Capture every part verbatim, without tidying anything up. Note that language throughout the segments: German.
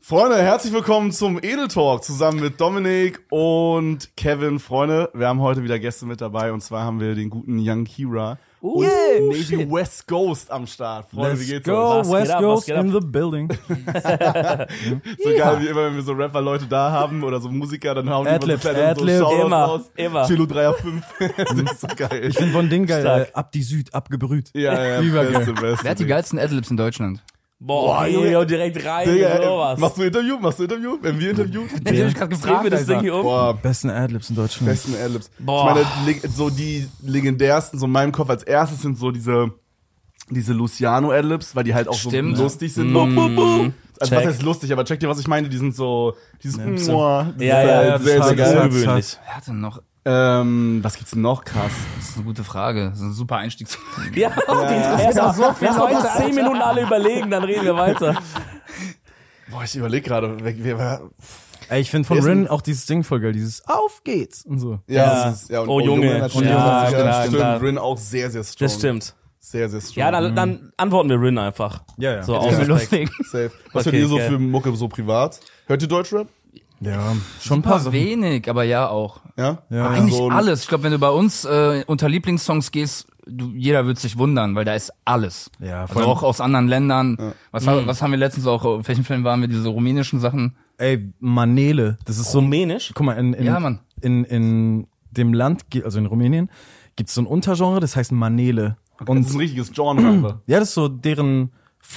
Freunde, herzlich willkommen zum Edel Talk zusammen mit Dominik und Kevin. Freunde, wir haben heute wieder Gäste mit dabei und zwar haben wir den guten Young Kira Uh, und yeah, Navy shit. West Ghost am Start. Freunde, Let's wie geht's go, euch? Was West geht ab, was Coast geht ab? in the building. So geil, wie immer, wenn wir so Rapper-Leute da haben oder so Musiker, dann haben die immer so Adlibs, kleine so Adlibs. Shoutouts Immer, raus. immer. Chilo drei auf fünf. Das ist so geil. Ich bin von Ding geil, Stark. äh, ab die Süd, abgebrüht. Ja, ja, Übergeil. beste, beste. Wer hat die Ding. geilsten Adlibs in Deutschland? Boah, Boah, Junge, Junge. Junge, direkt rein Digga, und ey, sowas. machst du Interview? Machst du Interview? Wenn wir Interview? Der hat mich gerade Drehen wir das Ding hier um? Boah, Besten Adlibs in Deutschland. besten Adlibs. Boah. Ich meine, leg- so die legendärsten, so in meinem Kopf als erstes sind so diese diese Luciano Adlibs, weil die halt auch Stimmt. so lustig sind. Mm. Bo, bo, bo. Also Check. was heißt lustig, aber check dir, was ich meine, die sind so dieses Ja, Mua, das Ja, ist ja, halt ja, das sehr, ist sehr halt geil. ungewöhnlich. Wer hat denn noch? Ähm, was gibt's denn noch krass? Das ist eine gute Frage. Das ist ein super Einstieg. Ja, die interessiert auch so viel. Lass uns zehn Minuten alle überlegen, dann reden wir weiter. Boah, ich überlege gerade, wer, wer, wer Ey, ich finde von Wer ist Rin denn- auch dieses Ding voll geil, dieses Auf geht's und so. ja, Ja. das ist, ja, und Oh, Junge. natürlich, Ja, das ist- klar, stimmt, klar. Rin auch sehr, sehr strong. Das stimmt. Sehr, sehr strong. Ja, dann, dann antworten wir Rin einfach. Ja, ja. So, Können aus wir Respekt. loslegen? Safe. Was Okay, hört ihr so geil. für Mucke so privat? Hört ihr Deutschrap? Ja, schon ein paar Super Sachen. wenig, aber ja auch. Ja? Ja. Eigentlich so ein- alles. Ich glaube, wenn du bei uns äh, unter Lieblingssongs gehst, du, jeder wird sich wundern, weil da ist alles. Ja, vor Also allem- auch aus anderen Ländern. Was, ha- was haben wir letztens auch, auf welchen Filmen waren wir, diese rumänischen Sachen? Ey, Manele, das ist so ein, Rumänisch? guck mal, in, in, Ja, Mann. in, in dem Land, gi- also in Rumänien, gibt's so ein Untergenre, das heißt Manele. Und das ist ein richtiges Genre einfach. Ja, das ist so deren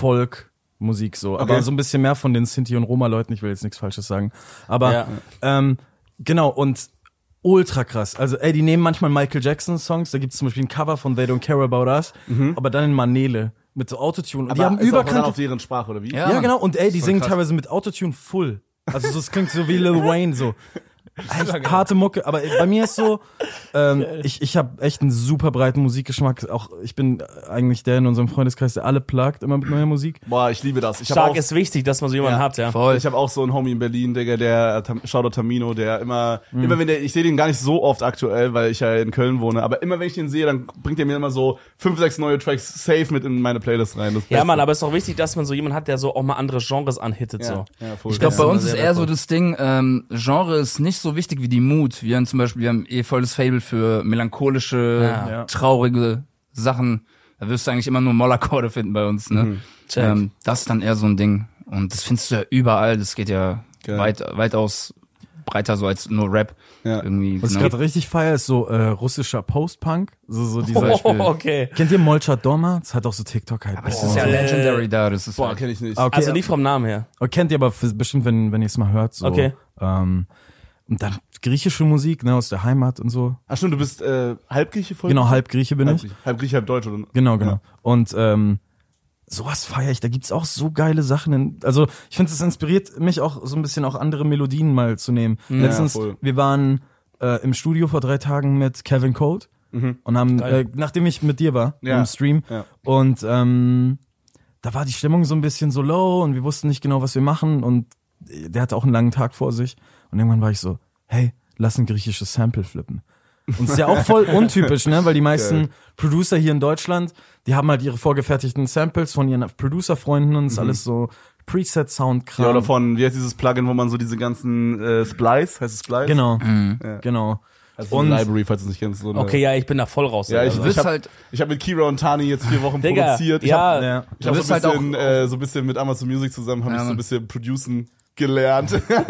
Folkmusik so. Aber Okay. so ein bisschen mehr von den Sinti- und Roma-Leuten. Ich will jetzt nichts Falsches sagen. Aber Ja. ähm, genau, und ultra krass. Also ey, die nehmen manchmal Michael Jackson-Songs. Da gibt's zum Beispiel ein Cover von They Don't Care About Us. Aber dann in Manele mit so Autotune. Und die haben ist auch dann überkannte... auf deren Sprache, oder wie? Ja. Ja, genau. Und ey, die Voll singen krass. teilweise mit Autotune full. Also so, es klingt so wie Lil Wayne so. Echt harte Mucke, aber bei mir ist so, ähm, ich, ich habe echt einen super breiten Musikgeschmack. Auch ich bin eigentlich der in unserem Freundeskreis, der alle plagt immer mit neuer Musik. Boah, ich liebe das. Ich hab Stark auch, ist wichtig, dass man so jemanden Ja, hat, ja. Voll. Ich habe auch so einen Homie in Berlin, Digga, der, Tam- Shoutout Tamino, der immer, Mhm. immer wenn der, ich sehe den gar nicht so oft aktuell, weil ich ja in Köln wohne, aber immer wenn ich den sehe, dann bringt er mir immer so fünf, sechs neue Tracks safe mit in meine Playlist rein. Das Ja, Beste. Mann, aber es ist auch wichtig, dass man so jemanden hat, der so auch mal andere Genres anhittet, ja, so. ja, voll. Ich glaube, bei Ja, uns ist sehr eher so wertvoll. das Ding, ähm, Genre ist nicht so wichtig wie die Mut. Wir haben zum Beispiel, wir haben eh volles Fable für melancholische, Ja. Ja. traurige Sachen. Da wirst du eigentlich immer nur Mollakkorde finden bei uns, ne? Check. Ähm, das ist dann eher so ein Ding. Und das findest du ja überall. Das geht ja Geil. weit, weitaus breiter so als nur Rap. Ja. Irgendwie. Was ich genau. gerade richtig feier, ist so äh, russischer Post-Punk. So, so dieser Oh, okay. Kennt ihr Molchat Doma? Das hat auch so TikTok halt. Aber das ist ja legendary da. Das ist Boah, halt, kenn ich nicht. Okay, Also nicht vom Namen her. aber kennt ihr aber f- bestimmt, wenn, wenn ihr es mal hört. So. Okay. Ähm, und dann griechische Musik, ne, aus der Heimat und so. Ach stimmt, du bist äh, Halbgrieche voll? Genau, halb Grieche bin halb ich. Grieche, halb Grieche, halb Deutsch, oder? Genau, genau. Ja. Und ähm, sowas feiere ich. Da gibt's auch so geile Sachen. In, also ich finde, es inspiriert mich auch so ein bisschen auch andere Melodien mal zu nehmen. Letztens, voll. wir waren äh, im Studio vor drei Tagen mit Kevin Code und haben, äh, nachdem ich mit dir war Ja. im Stream Ja. und ähm, da war die Stimmung so ein bisschen so low und wir wussten nicht genau, was wir machen und der hatte auch einen langen Tag vor sich und irgendwann war ich so, hey, lass ein griechisches Sample flippen. Und ist ja auch voll untypisch, ne, weil die meisten Geil. Producer hier in Deutschland, die haben halt ihre vorgefertigten Samples von ihren Producer-Freunden und ist alles so Preset-Sound-Kram. Ja, oder von, wie heißt dieses Plugin, wo man so diese ganzen äh, Splice, heißt es Splice? Genau, Ja. genau. Also Und- eine Library, falls du es nicht kennst. So eine, Okay, ja, ich bin da voll raus. Ja, ich, also. Du ich bist habe halt- ich hab mit Kira und Tani jetzt vier Wochen Digga, produziert. Ich ja, hab, Ja. ich habe Du so ein bist halt bisschen, auch- äh, so ein bisschen mit Amazon Music zusammen, habe Ja, ich so ein Mann. bisschen producen gelernt.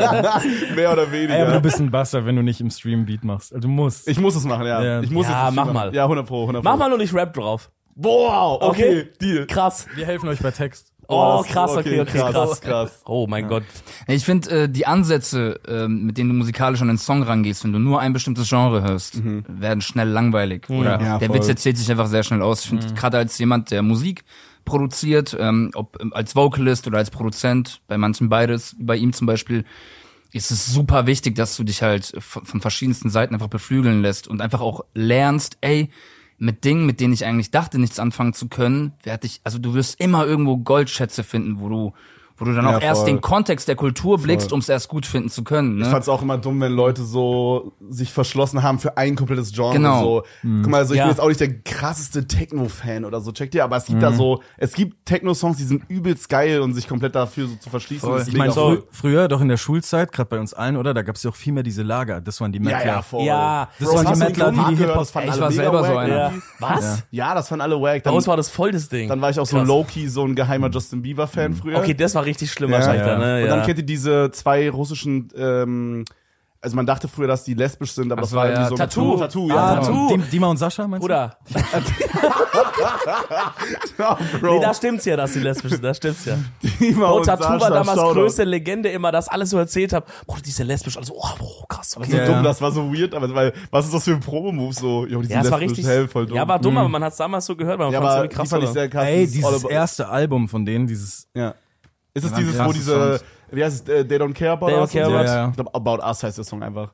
Mehr oder weniger. Ey, aber du bist ein Basser, wenn du nicht im Stream Beat machst. Also du musst. ich muss es machen, ja. Ja. Ich muss Ja, es mach machen. mal. Ja, hundert Pro, hundert Pro. Mach mal nur nicht Rap drauf. Wow, okay, Okay. Deal. Krass. Wir helfen euch bei Text. Oh, das- krass, okay, okay, krass. krass. Oh mein Gott. Ich finde, äh, die Ansätze, ähm, mit denen du musikalisch an den Song rangehst, wenn du nur ein bestimmtes Genre hörst, werden schnell langweilig. Oder Ja, der voll. Witz erzählt sich einfach sehr schnell aus. Ich finde, gerade als jemand, der Musik produziert, ähm, ob ähm, als Vocalist oder als Produzent, bei manchen beides, bei ihm zum Beispiel, ist es super wichtig, dass du dich halt von, von verschiedensten Seiten einfach beflügeln lässt und einfach auch lernst, ey, mit Dingen, mit denen ich eigentlich dachte, nichts anfangen zu können, werde ich, also du wirst immer irgendwo Goldschätze finden, wo du wo du dann Ja, auch erst voll. den Kontext der Kultur blickst, Voll. um es erst gut finden zu können. Ne? Ich fand's auch immer dumm, wenn Leute so sich verschlossen haben für ein komplettes Genre. Genau. So. Guck mal, also ich Ja. bin jetzt auch nicht der krasseste Techno-Fan oder so, checkt ihr, aber es gibt da so, es gibt Techno-Songs, die sind übelst geil und sich komplett dafür so zu verschließen. Voll. ist Ich meine, mega frü cool. früher, doch in der Schulzeit, gerade bei uns allen, oder? Da gab's ja auch viel mehr diese Lager. Das waren die Ja, Mettler. ja, voll. Ja, Das Bro, waren die hast du Mettler, die Hip-Hop die gehört? Hip-Hop- Das fanden Ey, ich alle war mega selber so wack, einer. Ja. irgendwie. Was? Ja, das fanden alle wack. Bei Dann, uns war das voll das Ding. dann war ich auch so Krass. low-key so ein geheimer Justin Bieber-Fan früher. Okay, das war richtig schlimm Ja. wahrscheinlich. Ja. Dann, ne? Und ja. dann kennt ihr diese zwei russischen, ähm, also man dachte früher, dass die lesbisch sind, aber Ach das so, war ja, irgendwie so Tattoo. Tattoo, Ah, ja. Tattoo. Dima- Dima und Sascha, meinst du? Bruder, Ja, Bro. nee, da stimmt's ja, dass die lesbisch sind, da stimmt's ja. Dima Bro, und Tattoo Sascha, war damals Shoutout. größte Legende immer, dass alles so erzählt hab. Boah, die ist ja lesbisch, also, oh, boah, krass, okay. So Ja, dumm, ja. das war so weird, aber weil, was ist das für ein Promo-Move so? Jo, die sind Ja, es war lesbisch, richtig, hell, voll dumm. ja, war dumm, aber man hat's damals so gehört, weil man ja, fand's aber irgendwie die krass. fand ich oder? sehr krass. Ey, Dieses All dieses About- erste Album von denen, dieses... Ja. Ist es Da waren dieses, wo krasse diese, Songs. wie heißt es, äh, They Don't Care About They Don't Us? Care und so? About- Ja, ja. Ich glaube, About Us heißt der Song einfach.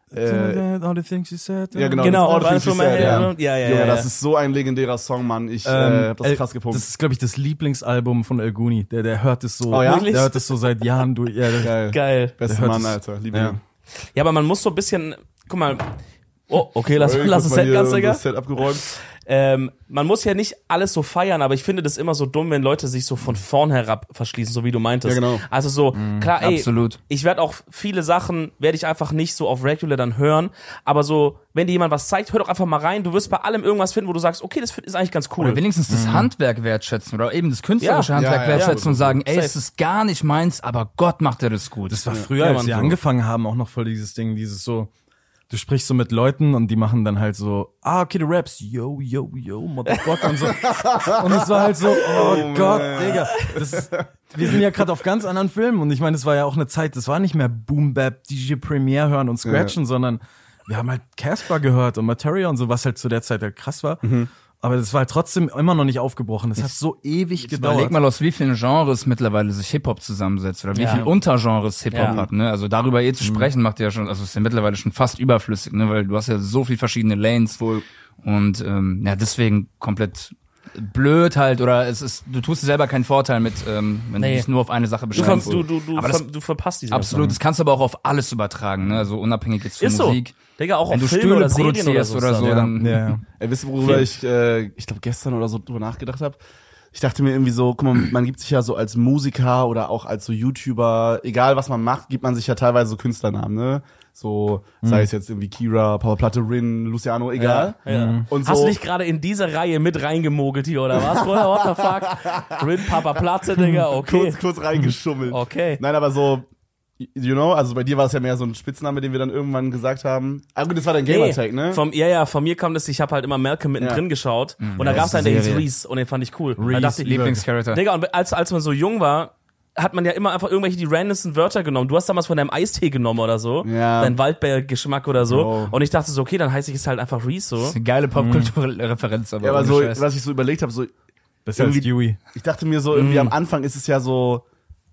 Äh, All the things you said. ja, genau. Genau, das All alles the von Things my You Said, head. Ja, ja, Junge, ja, das ja. ist so ein legendärer Song, Mann. Ich äh, Ähm, hab das El- krass gepumpt. Das ist, glaube ich, das Lieblingsalbum von El Guni. Der, der hört es so. Oh ja? Wirklich? Der hört es so seit Jahren durch. Ja, der, geil. Geil. Bester Der hört Mann, es- Alter. Liebe ja. ihn. Ja, aber man muss so ein bisschen, guck mal, oh, okay, lass, Sorry, lass kurz es mal Set hier ganz, Digga. das Set abgeräumt. Ähm, man muss ja nicht alles so feiern, aber ich finde das immer so dumm, wenn Leute sich so von vorn herab verschließen, so wie du meintest. Ja, genau. Also so, klar, ey, Absolut. ich werde auch viele Sachen, werde ich einfach nicht so auf Regular dann hören, aber so, wenn dir jemand was zeigt, hör doch einfach mal rein, du wirst bei allem irgendwas finden, wo du sagst, okay, das ist eigentlich ganz cool. Oder wenigstens das Handwerk wertschätzen oder eben das künstlerische Ja. Handwerk Ja, ja, wertschätzen ja. und sagen, ey, Safe. es ist gar nicht meins, aber Gott macht er das gut. Das war früher, Ja, als Mann, wir so. angefangen haben, auch noch voll dieses Ding, dieses so, du sprichst so mit Leuten und die machen dann halt so, ah, okay, du rappst, yo, yo, yo, Motherfucker und so. Und es war halt so, oh, Oh, Gott, man. Digga. Das ist, wir sind ja gerade auf ganz anderen Filmen und ich meine, es war ja auch eine Zeit, das war nicht mehr Boom Bap, D J Premier hören und scratchen, sondern wir haben halt Casper gehört und Materia und so, was halt zu der Zeit halt krass war. Aber das war halt trotzdem immer noch nicht aufgebrochen. Das hat so ewig gedauert. Überleg mal, aus wie vielen Genres mittlerweile sich Hip-Hop zusammensetzt oder wie Ja. viel Untergenres Hip-Hop Ja. hat, ne? Also darüber eh zu sprechen macht ja schon, also ist ja mittlerweile schon fast überflüssig, ne? Weil du hast ja so viel verschiedene Lanes Voll. und ähm, ja, deswegen komplett blöd halt oder es ist, du tust dir selber keinen Vorteil mit, ähm, wenn Nee. du dich nur auf eine Sache du, beschränkst. ver, du, du, du, Aber das- ver, du verpasst diese Absolut, das kannst du aber auch auf alles übertragen, ne? Also unabhängig jetzt von Ist so. Musik. Digga, auch Wenn auf du Filme Stühle oder Serien oder produzierst so. oder ist so, das. dann ja, ja. Ey, wisst ihr, worüber ich, äh, ich glaube gestern oder so drüber nachgedacht habe? Ich dachte mir irgendwie so, guck mal, man gibt sich ja so als Musiker oder auch als so YouTuber, egal was man macht, gibt man sich ja teilweise so Künstlernamen, ne? So, sei es jetzt irgendwie Kira, Papa Platte, Rin, Luciano, egal. Ja, ja. Und so, Hast du dich gerade in diese Reihe mit reingemogelt hier, oder was? Bruder, what the fuck? Rin, Papa Platte, Digga, okay. kurz, kurz reingeschummelt. Okay. Nein, aber so, you know, also bei dir war es ja mehr so ein Spitzname, den wir dann irgendwann gesagt haben. Ah gut, das war dein Gamertag, ne? Vom, ja, ja, von mir kam das, ich habe halt immer Malcolm mittendrin Ja. geschaut und da gab's einen, der hieß Reese und den fand ich cool. Da dachte ich, Lieblingscharakter. Digga, und als, als man so jung war, hat man ja immer einfach irgendwelche die randomsten Wörter genommen. Du hast damals von deinem Eistee genommen oder so. Ja. Dein Waldbeer-Geschmack oder so. Bro. Und ich dachte so, okay, dann heiße ich es halt einfach Reese so. Das ist eine geile Popkulturreferenz, aber, Ja, aber ohne so, Scheiß. was ich so überlegt habe, so, Besser als Irgendwie- Dewey. ich dachte mir so, irgendwie am Anfang ist es ja so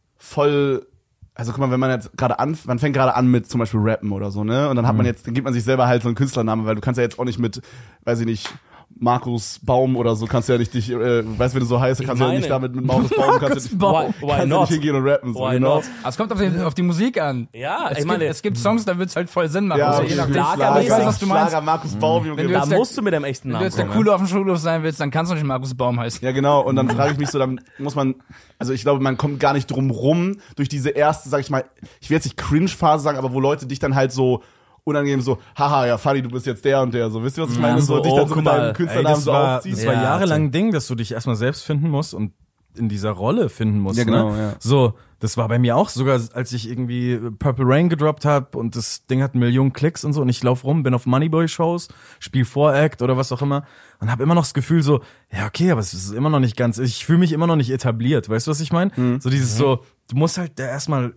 voll, also guck mal, wenn man jetzt gerade an, man fängt gerade an mit zum Beispiel Rappen oder so, ne? Und dann hat man jetzt, dann gibt man sich selber halt so einen Künstlernamen, weil du kannst ja jetzt auch nicht mit, weiß ich nicht, Markus Baum oder so, kannst du ja nicht dich, äh, weißt wenn du so heißt, kannst du ja meine- nicht damit mit Markus Baum, kannst du Why, kannst why du not? nicht hingehen und rappen, so, Why you know? not? Aber es kommt auf, den, auf die Musik an. Ja, es ich meine, gibt, es gibt Songs, da wird's halt voll Sinn machen. Ja, also, okay, je nachdem, Schlager- Schlager, ich weiß, was du meinst. Schlager, Markus Baum, Junge. Wenn du da jetzt der- musst du mit dem echten Wenn Namen du jetzt der kommen. Coole auf dem Schulhof sein willst, dann kannst du nicht Markus Baum heißen. Ja, genau. Und dann frage ich mich so, dann muss man, also ich glaube, man kommt gar nicht drum rum, durch diese erste, sag ich mal, ich will jetzt nicht Cringe-Phase sagen, aber wo Leute dich dann halt so unangenehm so, haha, ja, Funny, du bist jetzt der und der, so, wisst ihr, was ich meine? so, So, dich oh, dann so guck mit deinem mal. Ey, Künstlernamen das so war, aufziehst. das war Ja, jahrelang ein Ding, dass du dich erstmal selbst finden musst und in dieser Rolle finden musst. Ja, genau, ne? ja. So, das war bei mir auch, sogar als ich irgendwie Purple Rain gedroppt habe und das Ding hat Millionen Klicks und so und ich lauf rum, bin auf Moneyboy-Shows, spiel Voract oder was auch immer und habe immer noch das Gefühl so, ja okay, aber es ist immer noch nicht ganz, ich fühle mich immer noch nicht etabliert, weißt du, was ich meine? Mhm. So dieses so, du musst halt da erstmal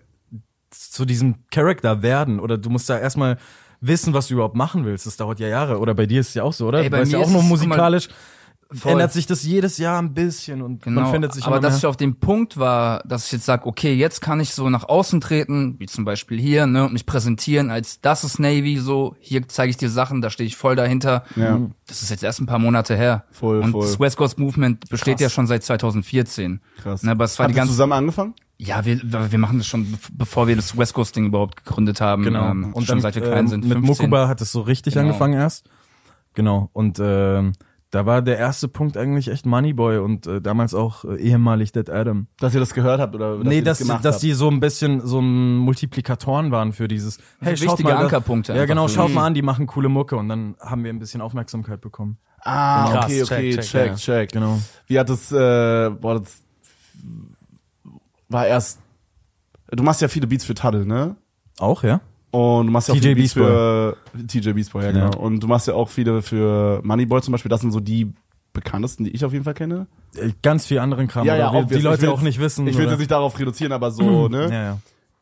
zu diesem Charakter werden oder du musst da erstmal wissen, was du überhaupt machen willst. Das dauert ja Jahre. Oder bei dir ist es ja auch so, oder? Ey, bei du weißt ja mir auch ist nur es, guck mal, musikalisch. voll. Ändert sich das jedes Jahr ein bisschen und Genau, man findet sich aber immer dass mehr. ich auf dem Punkt war, dass ich jetzt sage, okay, jetzt kann ich so nach außen treten, wie zum Beispiel hier, ne, und mich präsentieren als das ist Navy, so, hier zeige ich dir Sachen, da stehe ich voll dahinter. Ja. Das ist jetzt erst ein paar Monate her. Voll, und voll. das West Coast Movement besteht Krass. ja schon seit zweitausendvierzehn. Krass. Ne, aber es war Habt die ihr ganze zusammen angefangen? Ja, wir, wir machen das schon, bevor wir das West Coast Ding überhaupt gegründet haben. Genau. Ähm, und schon dann, seit wir klein ähm, sind. Mit fünfzehn. Mukuba hat es so richtig Genau. angefangen erst. Genau. Und ähm, da war der erste Punkt eigentlich echt Moneyboy und äh, damals auch äh, ehemalig Dead Adam. Dass ihr das gehört habt oder dass Nee, ihr das dass, gemacht dass habt. die so ein bisschen so ein Multiplikatoren waren für dieses, hey, Also schaut wichtige mal, da- Ankerpunkte Ja, einfach genau, für- schaut mal an, die machen coole Mucke und dann haben wir ein bisschen Aufmerksamkeit bekommen. Ah, Krass, okay, okay, check, check, check, check. ja. Genau. Wie hat das, äh, boah, das war erst, du machst ja viele Beats für Tuddle, ne? Auch, ja? Und du machst ja auch T J viele Beats Beast für T J Beast Boy, ja, genau. Ja. Und du machst ja auch viele für Moneyboy zum Beispiel, das sind so die bekanntesten, die ich auf jeden Fall kenne. Äh, Ganz viel anderen Kram, Ja, ja, aber wir, obvious. die Leute Ich will's- auch nicht wissen. Ich will oder- jetzt nicht darauf reduzieren, aber so, ne? Ja, ja.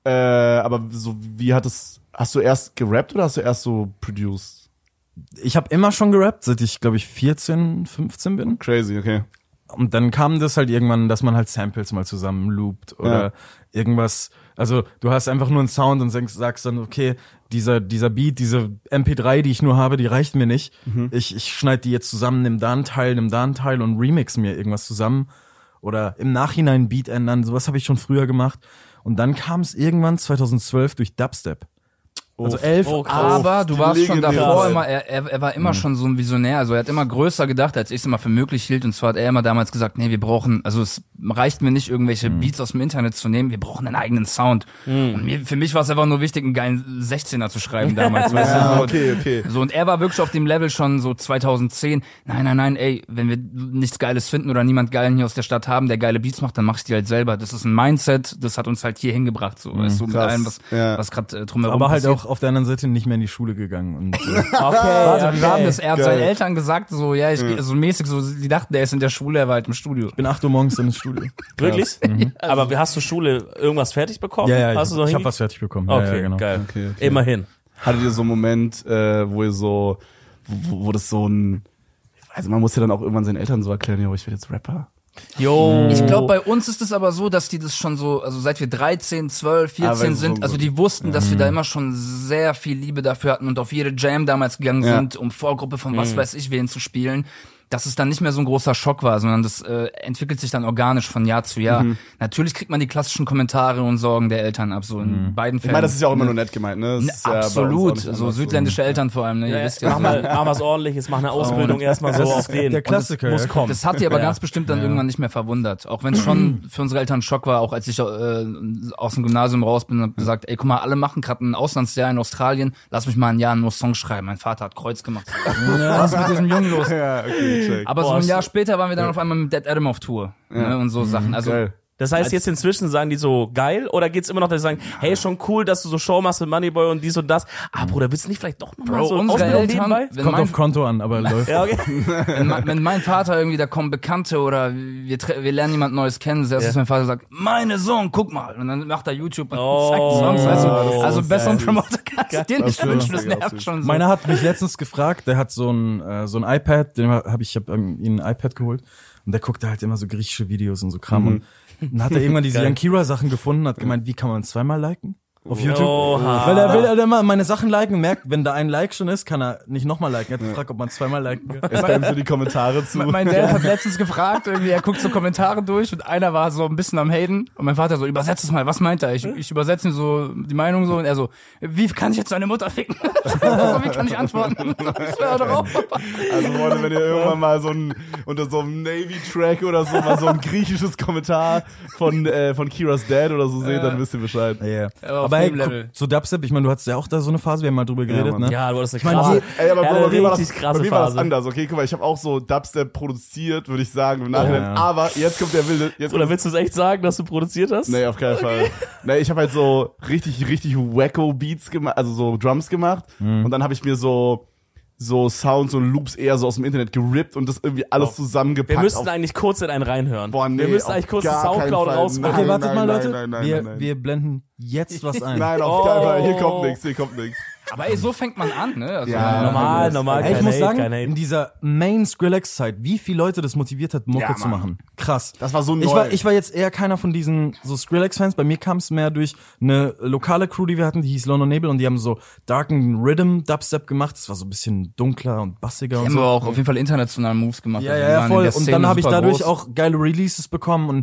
Äh, aber so, wie hat es, hast du erst gerappt oder hast du erst so produced? Ich habe immer schon gerappt, seit ich, glaube ich, vierzehn, fünfzehn bin. Crazy, okay. Und dann kam das halt irgendwann, dass man halt Samples mal zusammen loopt oder Ja. irgendwas. Also du hast einfach nur einen Sound und sagst, sagst dann, okay, dieser dieser Beat, diese M P drei, die ich nur habe, die reicht mir nicht. Mhm. Ich ich schneide die jetzt zusammen, nimm da einen Teil, nimm da einen Teil und remix mir irgendwas zusammen. Oder im Nachhinein einen Beat ändern. Sowas habe ich schon früher gemacht. Und dann kam es irgendwann zweitausendzwölf durch Dubstep. Also elf. Oh, krass. Aber du die warst schon legendäre davor Zeit. immer, er, er, er war immer schon so ein Visionär, also er hat immer größer gedacht, als ich es immer für möglich hielt, und zwar hat er immer damals gesagt, nee, wir brauchen, also es reicht mir nicht, irgendwelche Beats aus dem Internet zu nehmen, wir brauchen einen eigenen Sound. Und mir, für mich war es einfach nur wichtig, einen geilen sechzehner zu schreiben damals, weißt du, Ja, so. okay, okay. So, und er war wirklich auf dem Level schon so zweitausendzehn, nein, nein, nein, ey, wenn wir nichts Geiles finden oder niemand Geilen hier aus der Stadt haben, der geile Beats macht, dann mach ich die halt selber. Das ist ein Mindset, das hat uns halt hier hingebracht, so, weißt du, mit krass. allem, was, Ja. was gerade äh, drumherum Aber halt passiert. auch auf der anderen Seite nicht mehr in die Schule gegangen. Und, äh, Okay, Warte, okay. wir haben das, er hat Geil. seinen Eltern gesagt, so, ja, ich, so mäßig, so, die dachten, der ist in der Schule, er war halt im Studio. ich bin acht Uhr morgens ins Studio. Wirklich? Aber hast du Schule irgendwas fertig bekommen? Ja, ja, hast ich, du so ich habe hinge- was fertig bekommen. Okay, ja, ja, genau. geil. Okay, okay. Immerhin. Hattet ihr so einen Moment, äh, wo ihr so, wo, wo das so ein, also man muss ja dann auch irgendwann seinen Eltern so erklären, ja, ich werde jetzt Rapper. Jo. Ich glaube, bei uns ist es aber so, dass die das schon so, also seit wir dreizehn, zwölf, Ah, weil vierzehn so sind, gut. also die wussten, dass wir da immer schon sehr viel Liebe dafür hatten und auf jede Jam damals gegangen Ja. sind, um Vorgruppe von was weiß ich wen zu spielen, dass es dann nicht mehr so ein großer Schock war, sondern das äh, entwickelt sich dann organisch von Jahr zu Jahr. Natürlich kriegt man die klassischen Kommentare und Sorgen der Eltern ab, so in beiden Ich Fällen. meine, das ist ja auch immer nur nett gemeint, ne? Das Ne, ist ja bei uns auch absolut, nicht so anders. südländische Eltern vor allem, ne? Ihr Ja, wisst ja. mach mal, mach was ordentliches, mach eine Ausbildung erstmal so Das auf ist den. der Klassiker, Und das ja. muss kommen. Das hat die aber Ja. ganz bestimmt dann irgendwann nicht mehr verwundert. Auch wenn es schon für unsere Eltern ein Schock war, auch als ich äh, aus dem Gymnasium raus bin und hab gesagt, ey, guck mal, alle machen gerade ein Auslandsjahr in Australien, lass mich mal ein Jahr nur Songs schreiben. Mein Vater hat Kreuz gemacht. Was ist mit diesem Jungen los? Ja, okay, check. Aber so Boah, ein ist- Jahr später waren wir dann auf einmal mit Dead Adam auf Tour. Ne, und so Sachen. Also Geil. Das heißt, jetzt inzwischen sagen die so geil oder geht's immer noch, dass sie sagen, hey, schon cool, dass du so Show machst mit Moneyboy und dies und das. Ah, Bruder, willst du nicht vielleicht doch nochmal Bro, so unsere Ausbildung Eltern, nebenbei? wenn Kommt mein, auf Konto an, aber läuft. Ja, okay. wenn, mein, wenn mein Vater irgendwie, da kommen Bekannte oder wir, tre- wir lernen jemand Neues kennen, das erste, Ja. was mein Vater sagt, meine Sohn, guck mal. Und dann macht er YouTube und Oh, zeigt Songs. Weißt du? das ist Also so besseren geil. Promoter kannst du dir nicht Das ist wünschen, das lustig, nervt lustig. schon so. Meiner hat mich letztens gefragt, der hat so ein äh, so ein iPad, den habe ich, ich habe ähm, ihm ein iPad geholt und der guckt halt immer so griechische Videos und so Kram und dann hat er irgendwann diese Geil. Yankira Sachen gefunden, hat gemeint, wie kann man zweimal liken auf YouTube? Oha. Weil er will halt immer meine Sachen liken und merkt, wenn da ein Like schon ist, kann er nicht nochmal liken. Er hat gefragt, ob man zweimal liken kann. Jetzt bleiben so die Kommentare zu. Mein Dad hat letztens gefragt, irgendwie, er guckt so Kommentare durch und einer war so ein bisschen am Haten und mein Vater so, übersetz es mal, was meint er? Ich, ich übersetze ihm so die Meinung so und er so, wie kann ich jetzt deine Mutter ficken? so, wie kann ich antworten? Ich hör doch auf, Papa. Also Freunde, wenn ihr irgendwann mal so ein, unter so einem Navy-Track oder so mal so ein griechisches Kommentar von, äh, von Kiras Dad oder so seht, dann wisst ihr Bescheid. Ja, ja. Aber auf Aber hey, dem Level. guck, zu Dubstep, ich meine, du hattest ja auch da so eine Phase, wir haben mal drüber geredet, Mann. ne? Ja, du hattest eine meine, krasse, Ey, aber ja, Bro, eine bei mir war das, richtig bei krasse mir war das Phase. anders, okay? Guck mal, ich habe auch so Dubstep produziert, würde ich sagen, im Nachhinein. Ja. Aber jetzt kommt der Wilde. Jetzt Oder kommt willst du es echt sagen, dass du produziert hast? Nee, auf keinen Fall. Nee, ich habe halt so richtig, richtig wacko Beats gemacht, also so Drums gemacht. Und dann habe ich mir so so Sounds und Loops eher so aus dem Internet gerippt und das irgendwie alles zusammengepackt. Wir müssten auf, eigentlich kurz in einen reinhören. boah, nee, wir müssen auf eigentlich kurz gar das Soundcloud keinen Fall. rausbringen. Okay, Nein, wartet nein, mal, nein, Leute. nein, nein, wir, nein, nein. wir blenden jetzt was ein. Nein, auf Oh. keinen Fall. Hier kommt nichts, hier kommt nichts. Aber ey, so fängt man an, ne? Also, Ja, Normal, Yes. normal, Ey, ich kein muss Hate, sagen, kein Hate. in dieser Main Skrillex-Zeit, wie viele Leute das motiviert hat, Mucke Ja, zu Mann. machen. Krass. Das war so neu. Ich war, ich war jetzt eher keiner von diesen so Skrillex-Fans. Bei mir kam es mehr durch eine lokale Crew, die wir hatten, die hieß London Nebel und die haben so darken Rhythm Dubstep gemacht. Das war so ein bisschen dunkler und bassiger die und haben so. aber auch auf jeden Fall internationale Moves gemacht. Ja, Also, ja, die ja, waren in voll. der Und Szene dann habe ich super dadurch groß. auch geile Releases bekommen und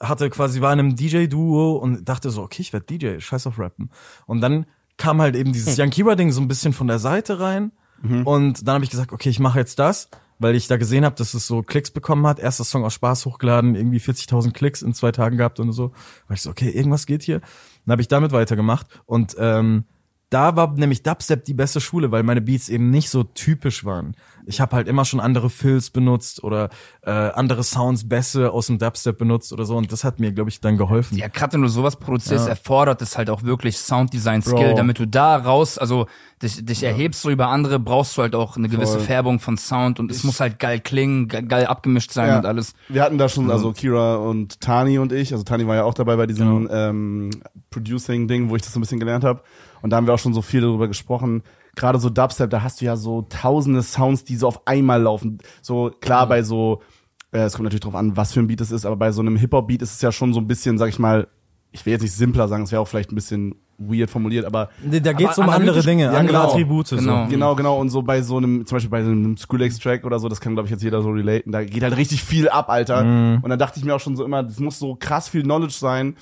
hatte quasi, war in einem D J-Duo und dachte so, okay, ich werd D J, scheiß auf Rappen. Und dann kam halt eben dieses Young Kira-Ding so ein bisschen von der Seite rein. Mhm. Und dann habe ich gesagt, okay, ich mache jetzt das, weil ich da gesehen habe, dass es so Klicks bekommen hat. Erster Song aus Spaß hochgeladen, irgendwie vierzigtausend Klicks in zwei Tagen gehabt und so. War ich so, okay, irgendwas geht hier. Dann habe ich damit weitergemacht. Und ähm, da war nämlich Dubstep die beste Schule, weil meine Beats eben nicht so typisch waren. Ich habe halt immer schon andere Fills benutzt oder äh, andere Sounds, Bässe aus dem Dubstep benutzt oder so und das hat mir, glaube ich, dann geholfen. Ja, gerade wenn du sowas produzierst, Ja. erfordert es halt auch wirklich Sounddesign-Skill, Bro. damit du da raus, also dich, dich erhebst so über andere, brauchst du halt auch eine gewisse Voll. Färbung von Sound und es muss halt geil klingen, ge- geil abgemischt sein Ja. und alles. Wir hatten da schon, also Kira und Tani und ich, also Tani war ja auch dabei bei diesem ähm, Producing-Ding, wo ich das so ein bisschen gelernt habe. Und da haben wir auch schon so viel darüber gesprochen. Gerade so Dubstep, da hast du ja so tausende Sounds, die so auf einmal laufen. So klar, bei so, äh, es kommt natürlich drauf an, was für ein Beat es ist, aber bei so einem Hip-Hop-Beat ist es ja schon so ein bisschen, sag ich mal, ich will jetzt nicht simpler sagen, es wäre auch vielleicht ein bisschen weird formuliert, aber Da geht's um aber andere analytisch- Dinge, ja, andere genau. Attribute. Genau. So. Genau, genau. Und so bei so einem, zum Beispiel bei so einem Skrillex-Track oder so, das kann, glaube ich, jetzt jeder so relaten. Da geht halt richtig viel ab, Alter. Mhm. Und dann dachte ich mir auch schon so immer, das muss so krass viel Knowledge sein,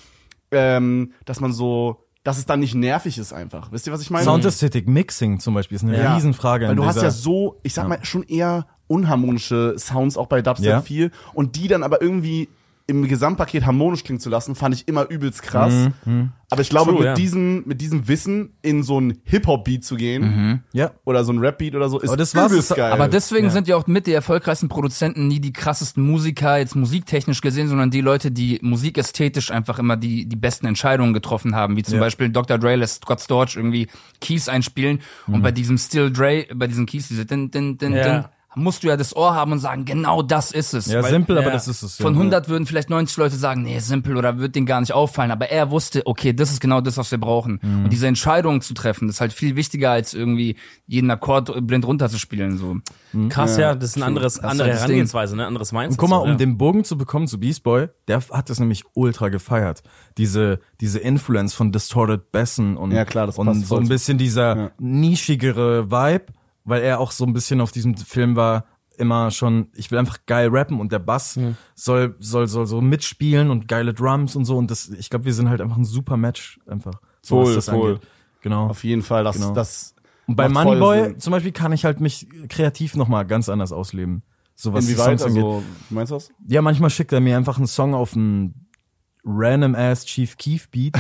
ähm, dass man so, dass es dann nicht nervig ist einfach. Wisst ihr, was ich meine? Soundästhetik, Mixing zum Beispiel ist eine Ja. Riesenfrage. Weil in du hast dieser- ja so, ich sag mal, schon eher unharmonische Sounds auch bei Dubstep Ja. viel. Und die dann aber irgendwie im Gesamtpaket harmonisch klingen zu lassen, fand ich immer übelst krass. Mhm. Aber ich glaube, True, mit ja. diesem, mit diesem Wissen in so ein Hip-Hop-Beat zu gehen, Ja. oder so ein Rap-Beat oder so, ist Aber das war's. übelst geil. Aber deswegen Ja. sind ja auch mit die erfolgreichsten Produzenten nie die krassesten Musiker, jetzt musiktechnisch gesehen, sondern die Leute, die musikästhetisch einfach immer die, die besten Entscheidungen getroffen haben, wie zum Ja. Beispiel Doktor Dre lässt Scott Storch irgendwie Keys einspielen und bei diesem Still Dre, bei diesen Keys, diese din, din, din, Ja. din, musst du ja das Ohr haben und sagen, genau das ist es. Ja, Weil simpel, aber ja, das ist es. Ja. von hundert würden vielleicht neunzig Leute sagen, nee, simpel oder wird denen gar nicht auffallen. Aber er wusste, okay, das ist genau das, was wir brauchen. Mhm. Und diese Entscheidung zu treffen, das ist halt viel wichtiger, als irgendwie jeden Akkord blind runterzuspielen. So. Krass, ja, das ist ein anderes, ist andere halt das Ding. Herangehensweise, ne, anderes Mindset. Und guck mal, so, um ja. den Bogen zu bekommen zu Beast Boy, der hat das nämlich ultra gefeiert. Diese, diese Influence von Distorted Bassen und, Ja, klar, das und passt so voll ein zu- bisschen dieser Ja. nischigere Vibe, weil er auch so ein bisschen auf diesem Film war, immer schon, ich will einfach geil rappen und der Bass soll, soll, soll so mitspielen und geile Drums und so und das, ich glaube, wir sind halt einfach ein super Match einfach. So was Voll, das voll. angeht. Genau. Auf jeden Fall, das, Genau. das Und bei macht voll Moneyboy Sinn. zum Beispiel kann ich halt mich kreativ nochmal ganz anders ausleben. So was die Inwieweit, Songs angeht. also, meinst du das? Ja, manchmal schickt er mir einfach einen Song auf einen random ass Chief Keef Beat.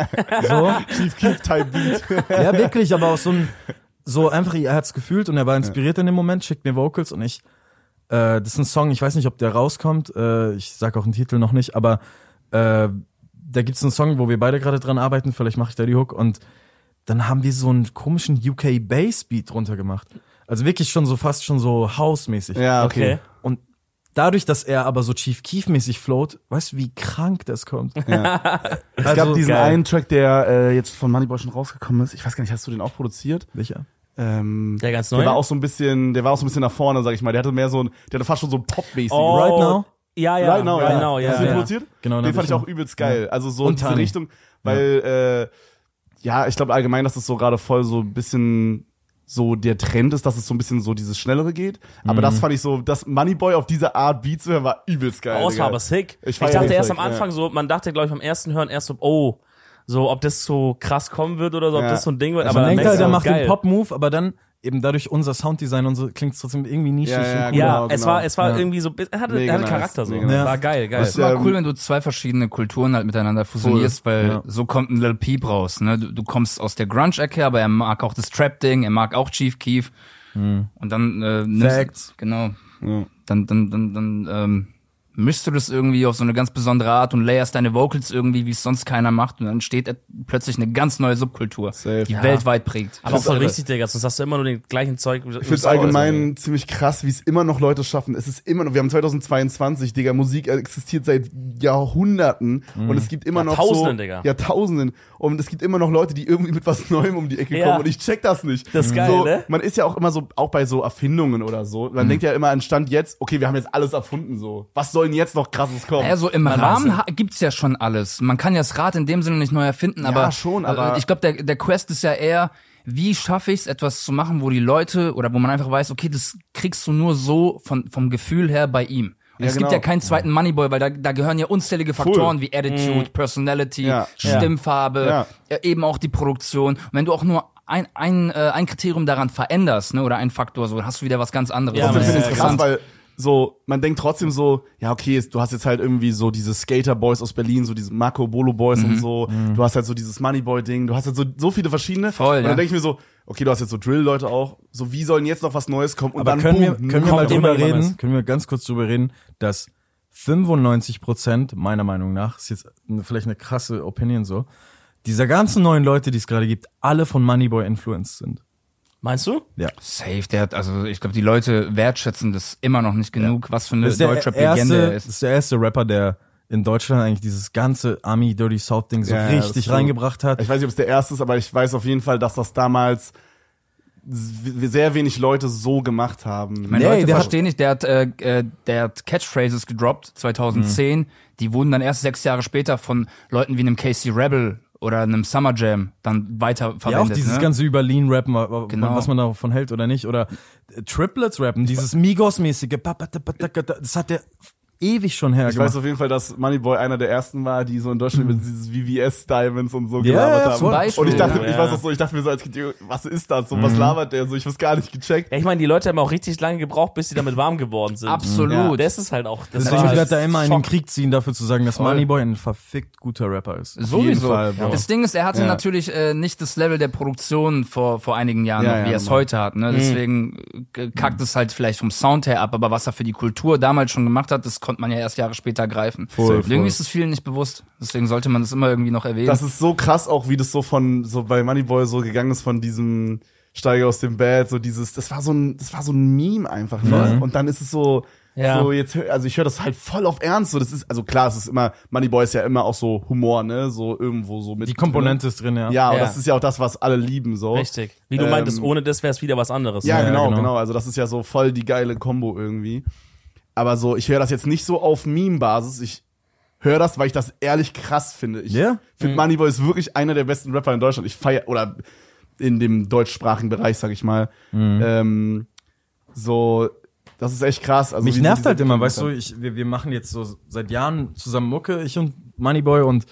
So. Chief Keef Type Beat. Ja, wirklich, aber auch so ein, so einfach, er hat's gefühlt und er war inspiriert in dem Moment, schickt mir Vocals und ich, äh, das ist ein Song, ich weiß nicht, ob der rauskommt, äh, ich sag auch den Titel noch nicht, aber äh, da gibt's einen Song, wo wir beide gerade dran arbeiten, vielleicht mache ich da die Hook und dann haben wir so einen komischen U K Bass Beat drunter gemacht. Also wirklich schon so fast schon so House-mäßig. Ja, okay. Okay. Und dadurch, dass er aber so Chief Keef-mäßig float, weißt du, wie krank das kommt? Es Also, gab diesen geil. einen Track, der äh, jetzt von Moneyboy schon rausgekommen ist. Ich weiß gar nicht, hast du den auch produziert? Welcher? Ähm, Der ganz Der neue? war auch so ein bisschen, der war auch so ein bisschen nach vorne, sag ich mal. Der hatte mehr so ein, der hatte fast schon so ein Pop-mäßiges. Oh, Right Now? Ja, ja. Right Now, ja. Right now, ja. Hast du den ja. produziert? Genau, Den hab fand ich ich auch übelst geil. Also so Und in diese Tani. Richtung, weil, äh, ja, ich glaube allgemein, dass das so gerade voll so ein bisschen so der Trend ist, dass es so ein bisschen so dieses Schnellere geht. Aber Mhm. das fand ich so, das Moneyboy auf diese Art Beat zu hören, war übelst geil. Oh, es Digga. war aber sick. Ich Ich, feier dachte den erst Track, am Anfang so, man dachte, glaube ich, beim ersten Hören erst so, oh, so, ob das so krass kommen wird oder so, ob Ja. das so ein Ding wird. Aber Aber man dann denkt halt, merkst er du, macht geil. den Pop-Move, aber dann eben dadurch unser Sounddesign und so klingt es trotzdem irgendwie nischig. Ja, ja, und cool. Ja, Genau, es genau. war, es war Ja. irgendwie so, er hatte, Mega er hatte nice, Charakter so. mega nice. War geil, geil. Es ist immer ähm, cool, wenn du zwei verschiedene Kulturen halt miteinander fusionierst, weil Ja. so kommt ein Lil Peep raus. Ne? Du, du kommst aus der Grunge-Ecke, aber er mag auch das Trap-Ding, er mag auch Chief Keef. Und dann äh, nimmst Facts. genau, Ja. dann dann dann dann ähm, mischst du das irgendwie auf so eine ganz besondere Art und layerst deine Vocals irgendwie, wie es sonst keiner macht und dann entsteht et- plötzlich eine ganz neue Subkultur, Safe. die Ja. weltweit prägt. Aber voll Alter. richtig, Digga, sonst hast du immer nur den gleichen Zeug. Ich finde es allgemein ziemlich krass, wie es immer noch Leute schaffen. Es ist immer noch, wir haben zweitausendzweiundzwanzig, Digga, Musik existiert seit Jahrhunderten und es gibt immer noch Jahrtausenden, so, Digga. Jahrtausenden und es gibt immer noch Leute, die irgendwie mit was Neuem um die Ecke Ja. kommen und ich check das nicht. Das ist geil, so, ne? Man ist ja auch immer so, auch bei so Erfindungen oder so, man denkt ja immer an Stand jetzt, okay, wir haben jetzt alles erfunden so. Was soll denn jetzt noch krasses kommen? Also im Man Rahmen weiß ha- gibt's ja schon alles. Man kann ja das Rad in dem Sinne nicht neu erfinden, aber schon, äh, aber- ich glaube, der, der Quest ist ja eher, wie schaffe ich es, etwas zu machen, wo die Leute oder wo man einfach weiß, okay, das kriegst du nur so von vom Gefühl her bei ihm. Und es genau. gibt ja keinen zweiten Moneyboy, weil da, da gehören ja unzählige Faktoren wie Attitude, Mhm. Personality, Ja. Stimmfarbe, Ja. äh, eben auch die Produktion. Und wenn du auch nur ein, ein, äh, ein Kriterium daran veränderst, ne, oder ein Faktor, so, dann hast du wieder was ganz anderes. Ja, Und Das das ist ist ja, interessant, interessant. weil so, man denkt trotzdem so, ja, okay, du hast jetzt halt irgendwie so diese Skater-Boys aus Berlin, so diese Marco Bolo-Boys Mhm. und so. Du hast halt so dieses Moneyboy-Ding, du hast halt so, so viele verschiedene. Voll, und dann ja. denke ich mir so, okay, du hast jetzt so Drill-Leute auch. So, wie sollen jetzt noch was Neues kommen? Und Aber dann können wir, boom, können wir kommt mal drüber immer jemand reden, Neues. können wir ganz kurz drüber reden, dass fünfundneunzig Prozent, meiner Meinung nach, ist jetzt eine, vielleicht eine krasse Opinion so, dieser ganzen neuen Leute, die es gerade gibt, alle von Moneyboy influenced sind. Meinst du? Ja. Safe, der hat, also ich glaube, die Leute wertschätzen das immer noch nicht genug, was für eine Das ist der Deutschrap-Legende erste, er das ist. ist der erste Rapper, der in Deutschland eigentlich dieses ganze Ami Dirty South Ding so Ja, ja, das richtig ist so- reingebracht hat. Ich weiß nicht, ob es der erste ist, aber ich weiß auf jeden Fall, dass das damals s- sehr wenig Leute so gemacht haben. Meine Nee, Leute der hat- verstehen nicht, der hat, äh, äh, der hat Catchphrases gedroppt, zweitausendzehn, Mhm. die wurden dann erst sechs Jahre später von Leuten wie einem K C Rebel oder einem Summer Jam dann weiter verwendet. Ja, auch dieses ne? ganze über Lean rappen, wa- wa- Genau. was man davon hält oder nicht. Oder äh, Triplets rappen, dieses Migos-mäßige, pa- pa- pa- pa- pa- das hat der ewig schon Ich hergemacht. weiß auf jeden Fall, dass Moneyboy einer der ersten war, die so in Deutschland über dieses V V S-Diamonds und so Ja, gelabert ja, haben. zum Beispiel. Und ich dachte, ich Ja. weiß auch so, ich dachte mir so als Kind, was ist das? So, was labert der so? Ich hab's gar nicht gecheckt. Ja, ich meine, die Leute haben auch richtig lange gebraucht, bis sie damit warm geworden sind. Absolut. Ja, das ist halt auch. Das Deswegen war ich halt werde da immer in den Schock. Krieg ziehen, dafür zu sagen, dass Voll. Moneyboy ein verfickt guter Rapper ist. Sowieso. Fall, Bro. Das Ding ist, er hatte Ja. natürlich äh, nicht das Level der Produktion vor vor einigen Jahren, Ja, noch, ja, wie er es normal. heute hat. Ne? Deswegen äh, kackt es halt vielleicht vom Sound her ab, aber was er für die Kultur damals schon gemacht hat, das konnte man ja erst Jahre später greifen. Voll, Und voll. irgendwie ist es vielen nicht bewusst. Deswegen sollte man das immer irgendwie noch erwähnen. Das ist so krass auch, wie das so von, so bei Moneyboy so gegangen ist von diesem Steige aus dem Bett, so dieses, das war so ein, das war so ein Meme einfach, ne? Und dann ist es so, Ja. so jetzt, hör- also ich höre das halt voll auf Ernst, so das ist, also klar, es ist immer, Moneyboy ist ja immer auch so Humor, ne? So irgendwo so mit. Die Komponente ist drin, ja. Ja, und Ja. das ist ja auch das, was alle lieben, so. Richtig. Wie du Ähm, meintest, ohne das wäre es wieder was anderes. Ja, Ja, genau, genau. genau, Also das ist ja so voll die geile Kombo irgendwie. Aber so, ich höre das jetzt nicht so auf Meme-Basis. Ich höre das, weil ich das ehrlich krass finde. Ich Ja? finde, Moneyboy ist wirklich einer der besten Rapper in Deutschland. Ich feier oder in dem deutschsprachigen Bereich, sag ich mal. Ähm, so, das ist echt krass. Also Mich wie nervt diese- halt immer, weißt du, ich, wir, wir machen jetzt so seit Jahren zusammen Mucke, ich und Moneyboy, und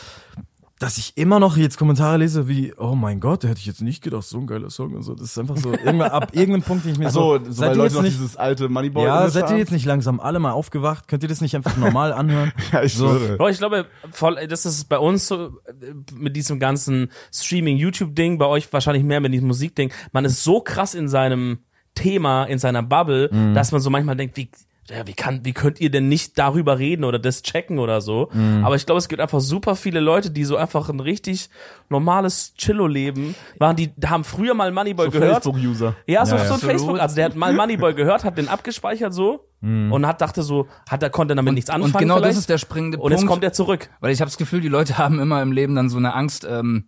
dass ich immer noch jetzt Kommentare lese wie, oh mein Gott, da hätte ich jetzt nicht gedacht, so ein geiler Song und so. Das ist einfach so, irgendwann, ab irgendeinem Punkt, den ich mir Ach so, so, so seid weil ihr Leute jetzt noch nicht, dieses alte Moneyboy. ja, Image seid ihr haben? jetzt nicht langsam alle mal aufgewacht? Könnt ihr das nicht einfach normal anhören? Ja, ich so. schwöre. Bro, ich glaube, voll, das ist bei uns so, äh, mit diesem ganzen Streaming-YouTube-Ding, bei euch wahrscheinlich mehr mit diesem Musikding. Man ist so krass in seinem Thema, in seiner Bubble, Mhm. dass man so manchmal denkt, wie, ja, wie kann, wie könnt ihr denn nicht darüber reden oder das checken oder so? Mhm. Aber ich glaube, es gibt einfach super viele Leute, die so einfach ein richtig normales Chillo-Leben waren, die haben früher mal Moneyboy So gehört. Facebook-User. Ja, so, Ja, ja. so ein Absolut. Facebook, also der hat mal Moneyboy gehört, hat den abgespeichert so und hat dachte so, hat er konnte damit nichts anfangen und genau vielleicht. das ist der springende Und Punkt. jetzt kommt er zurück. Weil ich habe das Gefühl, die Leute haben immer im Leben dann so eine Angst, ähm,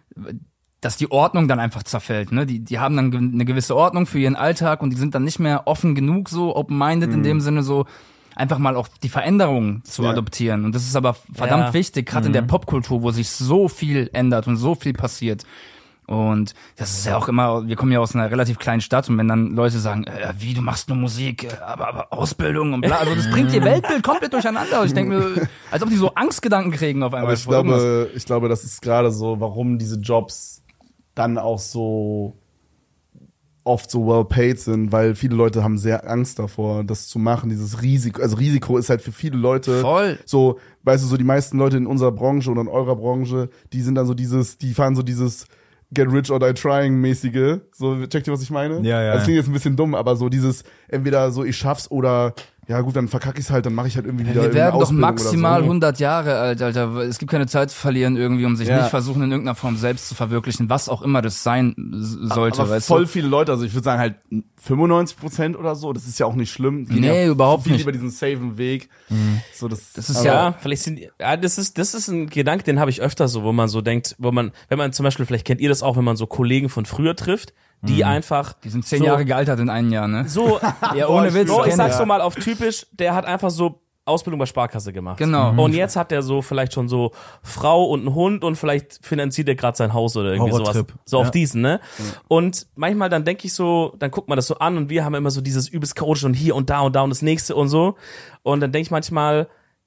dass die Ordnung dann einfach zerfällt. Ne? Die, die haben dann ge- eine gewisse Ordnung für ihren Alltag und die sind dann nicht mehr offen genug, so open-minded in dem Sinne, so einfach mal auch die Veränderungen zu Ja. adoptieren. Und das ist aber verdammt Ja. wichtig, gerade in der Popkultur, wo sich so viel ändert und so viel passiert. Und das ist ja auch immer, wir kommen ja aus einer relativ kleinen Stadt und wenn dann Leute sagen, äh, wie, du machst nur Musik, äh, aber, aber Ausbildung und bla, also das bringt ihr Weltbild komplett durcheinander. Und ich denke mir, als ob die so Angstgedanken kriegen auf einmal. Aber ich vor irgendwas. glaube, ich glaube, das ist gerade so, warum diese Jobs dann auch so oft so well paid sind, weil viele Leute haben sehr Angst davor, das zu machen, dieses Risiko. Also Risiko ist halt für viele Leute Voll. so, weißt du, so die meisten Leute in unserer Branche oder in eurer Branche, die sind dann so dieses, die fahren so dieses Get rich or die trying mäßige. So, checkt ihr, was ich meine? Ja, ja. Das klingt jetzt ein bisschen dumm, aber so dieses, entweder so ich schaff's oder ja gut, dann verkacke ich's halt, dann mache ich halt irgendwie wieder Wir irgendeine werden doch Ausbildung maximal oder so. hundert Jahre alt, Alter. Es gibt keine Zeit zu verlieren irgendwie, um sich Ja. nicht versuchen, in irgendeiner Form selbst zu verwirklichen, was auch immer das sein s- sollte, Aber weißt voll du? viele Leute, also ich würde sagen halt fünfundneunzig Prozent oder so, das ist ja auch nicht schlimm. Die gehen Nee, ja überhaupt viel nicht. über diesen safen Weg. So, das, Das ist aber- Ja, vielleicht sind, ja, das ist, das ist ein Gedanke, den habe ich öfter so, wo man so denkt, wo man, wenn man zum Beispiel, vielleicht kennt ihr das auch, wenn man so Kollegen von früher trifft, die einfach. Die sind zehn so, Jahre gealtert in einem Jahr, ne? So, Ja, ohne Witz. Bro, ich kenn sag's ich. so mal auf typisch, der hat einfach so Ausbildung bei Sparkasse gemacht. Genau. Und jetzt hat er so vielleicht schon so Frau und einen Hund und vielleicht finanziert er gerade sein Haus oder irgendwie sowas. Horrortrip. So auf Ja. diesen, ne? Und manchmal dann denke ich so, dann guckt man das so an und wir haben immer so dieses übelst chaotische und hier und da und da und das nächste und so. Und dann denke ich manchmal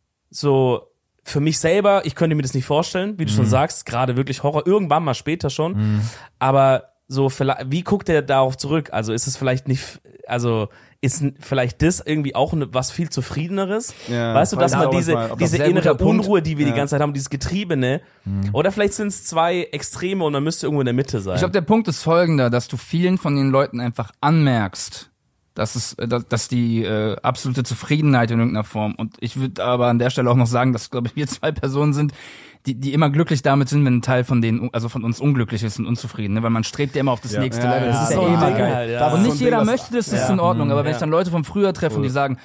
so, für mich selber, ich könnte mir das nicht vorstellen, wie du schon sagst, gerade wirklich Horror, irgendwann mal später schon. Aber so, vielleicht, wie guckt er darauf zurück? Also ist es vielleicht nicht, also ist n- vielleicht das irgendwie auch ne, was viel zufriedeneres? Ja, Weißt du, dass frage ich man auch diese, manchmal, ob das diese sehr guter innere Punkt. Unruhe, die wir Ja. die ganze Zeit haben, dieses Getriebene, oder vielleicht sind es zwei Extreme und man müsste irgendwo in der Mitte sein. Ich glaube, der Punkt ist folgender, dass du vielen von den Leuten einfach anmerkst, dass es, äh, dass, dass die äh, absolute Zufriedenheit in irgendeiner Form. Und ich würde aber an der Stelle auch noch sagen, dass, glaube ich, wir zwei Personen sind, die, die immer glücklich damit sind, wenn ein Teil von denen, also von uns unglücklich ist und unzufrieden, ne? Weil man strebt ja immer auf das Ja. nächste Ja, Level. ja, Das ist ja, ja so eh ein immer Ding geil. halt, ja. Das Und ist nicht so ein jeder Ding, möchte das, das ist Ja. in Ordnung. Aber wenn Ja. ich dann Leute von früher treffe und die sagen,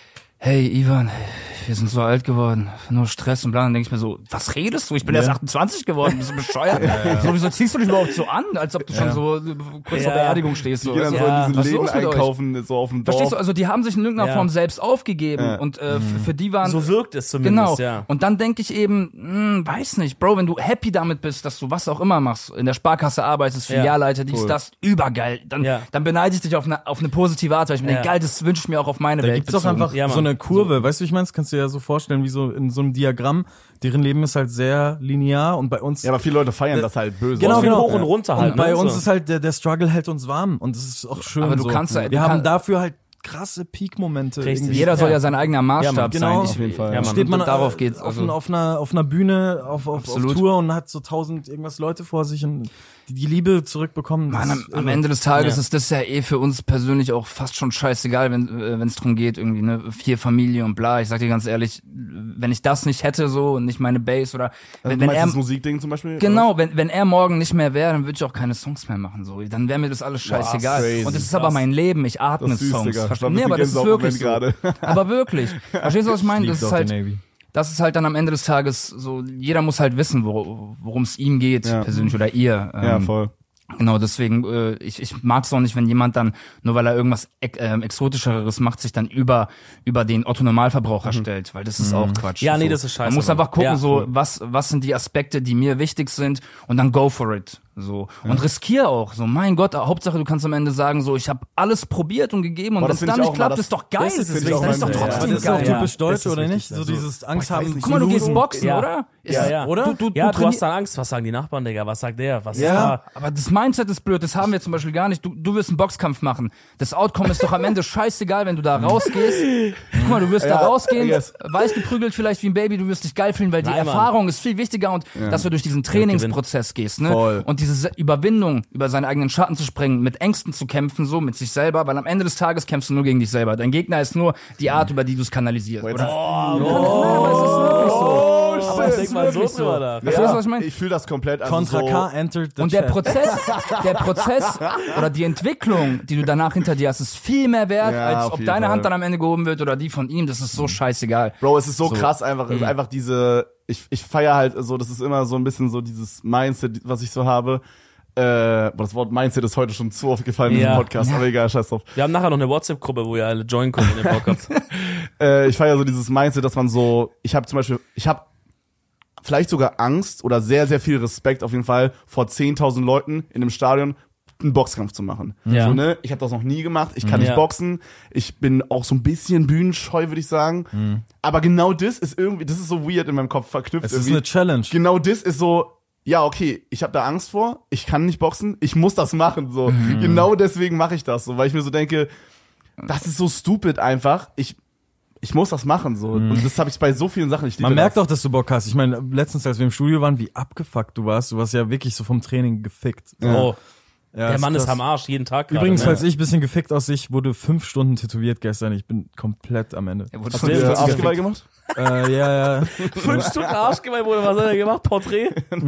hey Ivan, wir sind so alt geworden, nur Stress und bla, dann denke ich mir so, was redest du? Ich bin Ja. erst achtundzwanzig geworden, bist du bescheuert? So, wieso ziehst du dich überhaupt so an, als ob du schon so äh, kurz vor Ja. Beerdigung stehst? Die So. gehen dann Ja. so in Was diesen ist Läden los mit euch? einkaufen, so auf dem Dorf. Verstehst du? Also die haben sich in irgendeiner Ja. Form selbst aufgegeben Ja. und äh, f- für die waren so wirkt es genau. zumindest, ja. Und dann denke ich eben, hm, weiß nicht, Bro, wenn du happy damit bist, dass du was auch immer machst, in der Sparkasse arbeitest, Ja. Filialleiter, dies, Cool. das, übergeil, dann, Ja. dann beneide ich dich auf eine, auf eine positive Art, weil ich mir Ja. denke, geil, das wünsche ich mir auch auf meine Da Welt. gibt's doch bezogen. einfach Ja, Mann. so eine Kurve, weißt du, wie ich meine? Das kannst du dir ja so vorstellen, wie so in so einem Diagramm. Deren Leben ist halt sehr linear und bei uns... Ja, aber viele Leute feiern das halt böse. Genau, Viel genau. hoch und runter halt. und bei ne? uns so. ist halt, der, der Struggle hält uns warm und das ist auch schön Aber du so. kannst ja- du Wir haben kann- dafür halt krasse Peak-Momente. Richtig. irgendwie. Jeder soll Ja. ja sein eigener Maßstab Ja, Mann, genau. sein. Ich, Auf jeden Fall. Ja, Mann. Steht man und darauf äh, geht's. auf, Also, ein- auf, einer, auf einer Bühne, auf, auf, auf Absolut. Tour und hat so tausend irgendwas Leute vor sich und die, die Liebe zurückbekommen. das Mann, am, ist am irre. Ende des Tages Ja. ist das ja eh für uns persönlich auch fast schon scheißegal, wenn äh, wenn es drum geht, irgendwie, ne, vier Familie und bla. Ich sag dir ganz ehrlich, wenn ich das nicht hätte so und nicht meine Base oder Also, wenn, du wenn meinst er das Musikding zum Beispiel? genau, wenn wenn er morgen nicht mehr wäre, dann würde ich auch keine Songs mehr machen so. Dann wäre mir das alles scheißegal. crazy. Und das ist aber mein Leben, ich atme Das ist süß, Songs. Digga. Verstehst Ich hab du? Nee, ein aber das bisschen ist wirklich so. Gänsehaut gerade. Aber wirklich. Verstehst du, was ich meine? Lieb's Das ist auch die halt Navy. das ist halt dann am Ende des Tages so, jeder muss halt wissen, wor- worum es ihm geht, Ja. persönlich oder ihr. Ja, Ähm, voll. Genau, deswegen, äh, ich, ich mag es auch nicht, wenn jemand dann, nur weil er irgendwas ex ähm, Exotischeres macht, sich dann über über den Otto-Normalverbraucher stellt, weil das ist auch Quatsch. Ja, nee, so. das ist scheiße, Man muss Mann. einfach gucken, Ja. so, was was sind die Aspekte, die mir wichtig sind und dann go for it. So. Und riskier auch. So, mein Gott, Hauptsache du kannst am Ende sagen, so, ich habe alles probiert und gegeben und Boah, wenn das es find dann ich nicht auch klappt, mal, das- ist doch geil. das Das find ist, ich auch dann ist doch mal- Aber trotzdem das ist auch geil. Ja. typisch Das deutsch, ist oder richtig, nicht? So also- dieses Angst Boah, ich weiß haben. nicht, Guck mal, du zu gehst losen. boxen, Ja. oder? Ja, ja. Oder? Du, du, Ja, du, du hast trainier- dann Angst, was sagen die Nachbarn, Digga, was sagt der, was Ja. ist da? Aber das Mindset ist blöd, das haben wir zum Beispiel gar nicht. Du, du wirst einen Boxkampf machen. Das Outcome ist doch am Ende scheißegal, wenn du da rausgehst. Guck mal, du wirst Ja, da rausgehen, yes. weiß geprügelt vielleicht wie ein Baby, du wirst dich geil fühlen, weil die Nein, Mann. Erfahrung ist viel wichtiger und dass du durch diesen Trainingsprozess gehst, ne? Voll. Und diese Se- Überwindung, über seine eigenen Schatten zu springen, mit Ängsten zu kämpfen, so mit sich selber, weil am Ende des Tages kämpfst du nur gegen dich selber. Dein Gegner ist nur die Art, über die du es kanalisierst. Jetzt Oder? hast- Aber es ist wirklich so. Oh, Aber shit. denk mal so drüber nach. Verstehst du, was ich meine? Ich fühle das komplett. Also Contra so, K entered the Und der chat. Prozess, der Prozess oder die Entwicklung, die du danach hinter dir hast, ist viel mehr wert, Ja, als auf ob jeden deine Fall. Hand dann am Ende gehoben wird oder die von ihm. Das ist so scheißegal. Bro, es ist so, So. krass einfach, es ist einfach diese, ich, ich feier halt so, das ist immer so ein bisschen so dieses Mindset, was ich so habe. Äh, boah, das Wort Mindset ist heute schon zu oft gefallen in Ja. diesem Podcast, aber egal, scheiß drauf. Wir haben nachher noch eine WhatsApp-Gruppe, wo ihr alle joinen könnt, wenn ihr Bock habt. Äh, ich feier so dieses Mindset, dass man so, ich habe zum Beispiel, ich habe vielleicht sogar Angst oder sehr, sehr viel Respekt auf jeden Fall vor zehntausend Leuten in einem Stadion einen Boxkampf zu machen. Ja. So, ne? Ich habe das noch nie gemacht, ich kann Ja. nicht boxen, ich bin auch so ein bisschen bühnenscheu, würde ich sagen. Aber genau das ist irgendwie, das ist so weird in meinem Kopf verknüpft. Es ist irgendwie. eine Challenge. Genau das ist so, ja, okay, ich habe da Angst vor, ich kann nicht boxen, ich muss das machen, so. Genau deswegen mache ich das so, weil ich mir so denke, das ist so stupid einfach, ich, ich muss das machen, so. Und das habe ich bei so vielen Sachen, ich liebe Man merkt das. auch, dass du Bock hast. Ich meine, letztens, als wir im Studio waren, wie abgefuckt du warst. Du warst ja wirklich so vom Training gefickt. Oh, Ja, der Mann ist krass. am Arsch, jeden Tag gerade, Übrigens, ne? falls ich ein bisschen gefickt aussehe, ich wurde fünf Stunden tätowiert gestern. Ich bin komplett am Ende. Er wurde Hast von du der dir ist Arschgeweih gemacht? äh, ja, ja. Fünf Stunden Arschgeweih wurde, was hat er gemacht? Porträt?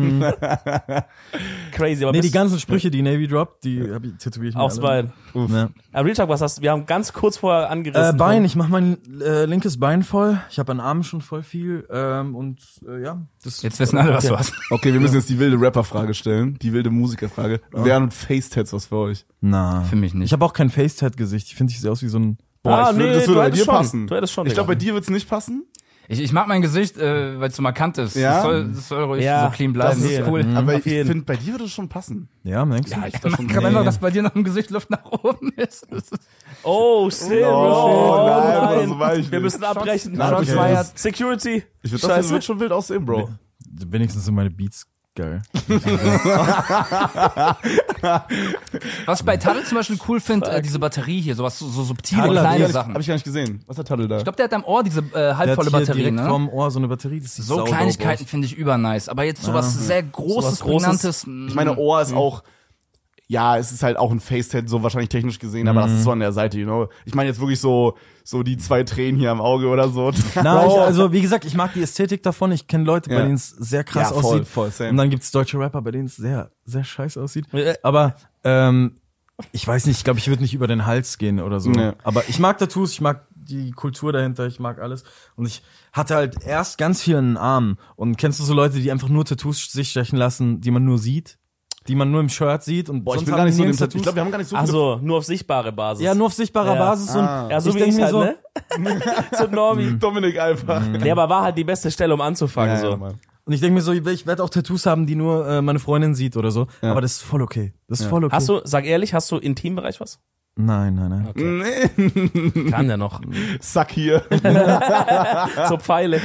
Crazy, aber Nee, die bist ganzen Sprüche, die Navy droppt, die hab ich tätowiert. aufs Bein. Ja. Aber Real Talk, was hast du? Wir haben ganz kurz vorher angerissen. Äh, Bein, ich mach mein äh, linkes Bein voll. Ich habe an Armen schon voll viel. Ähm, und äh, ja, das Jetzt wissen alle, was du hast. Okay, wir müssen jetzt die wilde Rapper-Frage stellen, die wilde Musiker-Frage. Wären Face-Tats was für euch? Na. Für mich nicht. Ich habe auch kein Face-Tat-Gesicht. Ich finde, ich sehe aus wie so ein Boah, Ah, ich würd, nee, das du würde bei hättest dir schon. passen. Du hättest schon, Ich glaube, bei Digga. dir wird's nicht passen. Ich, ich mag mein Gesicht, äh, weil es so markant ist. Ja? Das, soll, das soll ruhig Ja, so clean bleiben. Das Das, ist ist cool. Mhm. Aber auf ich jeden. finde, bei dir würde es schon passen. Ja, denkst du? Ja, ich das schon. Ich glaube Nee. einfach, dass bei dir noch im Gesicht Luft nach oben ist. Das ist Oh, shit, Oh, Bro. nein, Oh, Bro, so war ich Wir nicht. müssen abbrechen. Nein, okay. Feiert. Security. Ich würde das Scheiße. wird schon wild aussehen, Bro. Wenigstens sind meine Beats geil. Was ich bei Tadel zum Beispiel cool finde, äh, diese Batterie hier, sowas so, so subtile Tadel hat kleine die- Sachen. Hab ich gar nicht gesehen. Was hat Tadel da? Ich glaube, der hat am Ohr diese äh, Der halbvolle hat hier Batterie, direkt ne? vorm Ohr so eine Batterie, das sieht So saudope Kleinigkeiten aus. finde ich übernice. Aber jetzt sowas sehr Großes, Sowas Großes. Prägnantes. Ich meine, Ohr ist auch, ja, es ist halt auch ein Facetat, so wahrscheinlich technisch gesehen, aber das ist so an der Seite, you know. Ich meine jetzt wirklich so, so die zwei Tränen hier am Auge oder so. Na, ich, also wie gesagt, ich mag die Ästhetik davon. Ich kenne Leute, bei Ja. denen es sehr krass Ja, voll, aussieht. voll, same. Und dann gibt's deutsche Rapper, bei denen es sehr, sehr scheiße aussieht. Äh. Aber ähm, ich weiß nicht, ich glaube, ich würde nicht über den Hals gehen oder so. Nee. Aber ich mag Tattoos, ich mag die Kultur dahinter, ich mag alles. Und ich hatte halt erst ganz viel in den Armen. Und kennst du so Leute, die einfach nur Tattoos sich stechen lassen, die man nur sieht? Die man nur im Shirt sieht und Boah, ich sonst bin haben gar nicht die so dem nirgends Tattoo. Ich glaube, wir haben gar nicht so viele. Also, nur auf sichtbare Basis. Ja, nur auf sichtbarer Ja. Basis. Und Ah. Ja, so ich wie denk ich mir halt, so, ne? So Normi. Dominik einfach. Nee, aber war halt die beste Stelle, um anzufangen, Ja, so. ja, Mann. Und ich denke mir so, ich werde auch Tattoos haben, die nur äh, meine Freundin sieht oder so. Ja. Aber das ist voll okay. Das ist Ja. voll okay. Hast du, sag ehrlich, hast du im Intimbereich was? Nein, nein, nein. Nee. Kann ja noch. Sack hier. So Pfeile.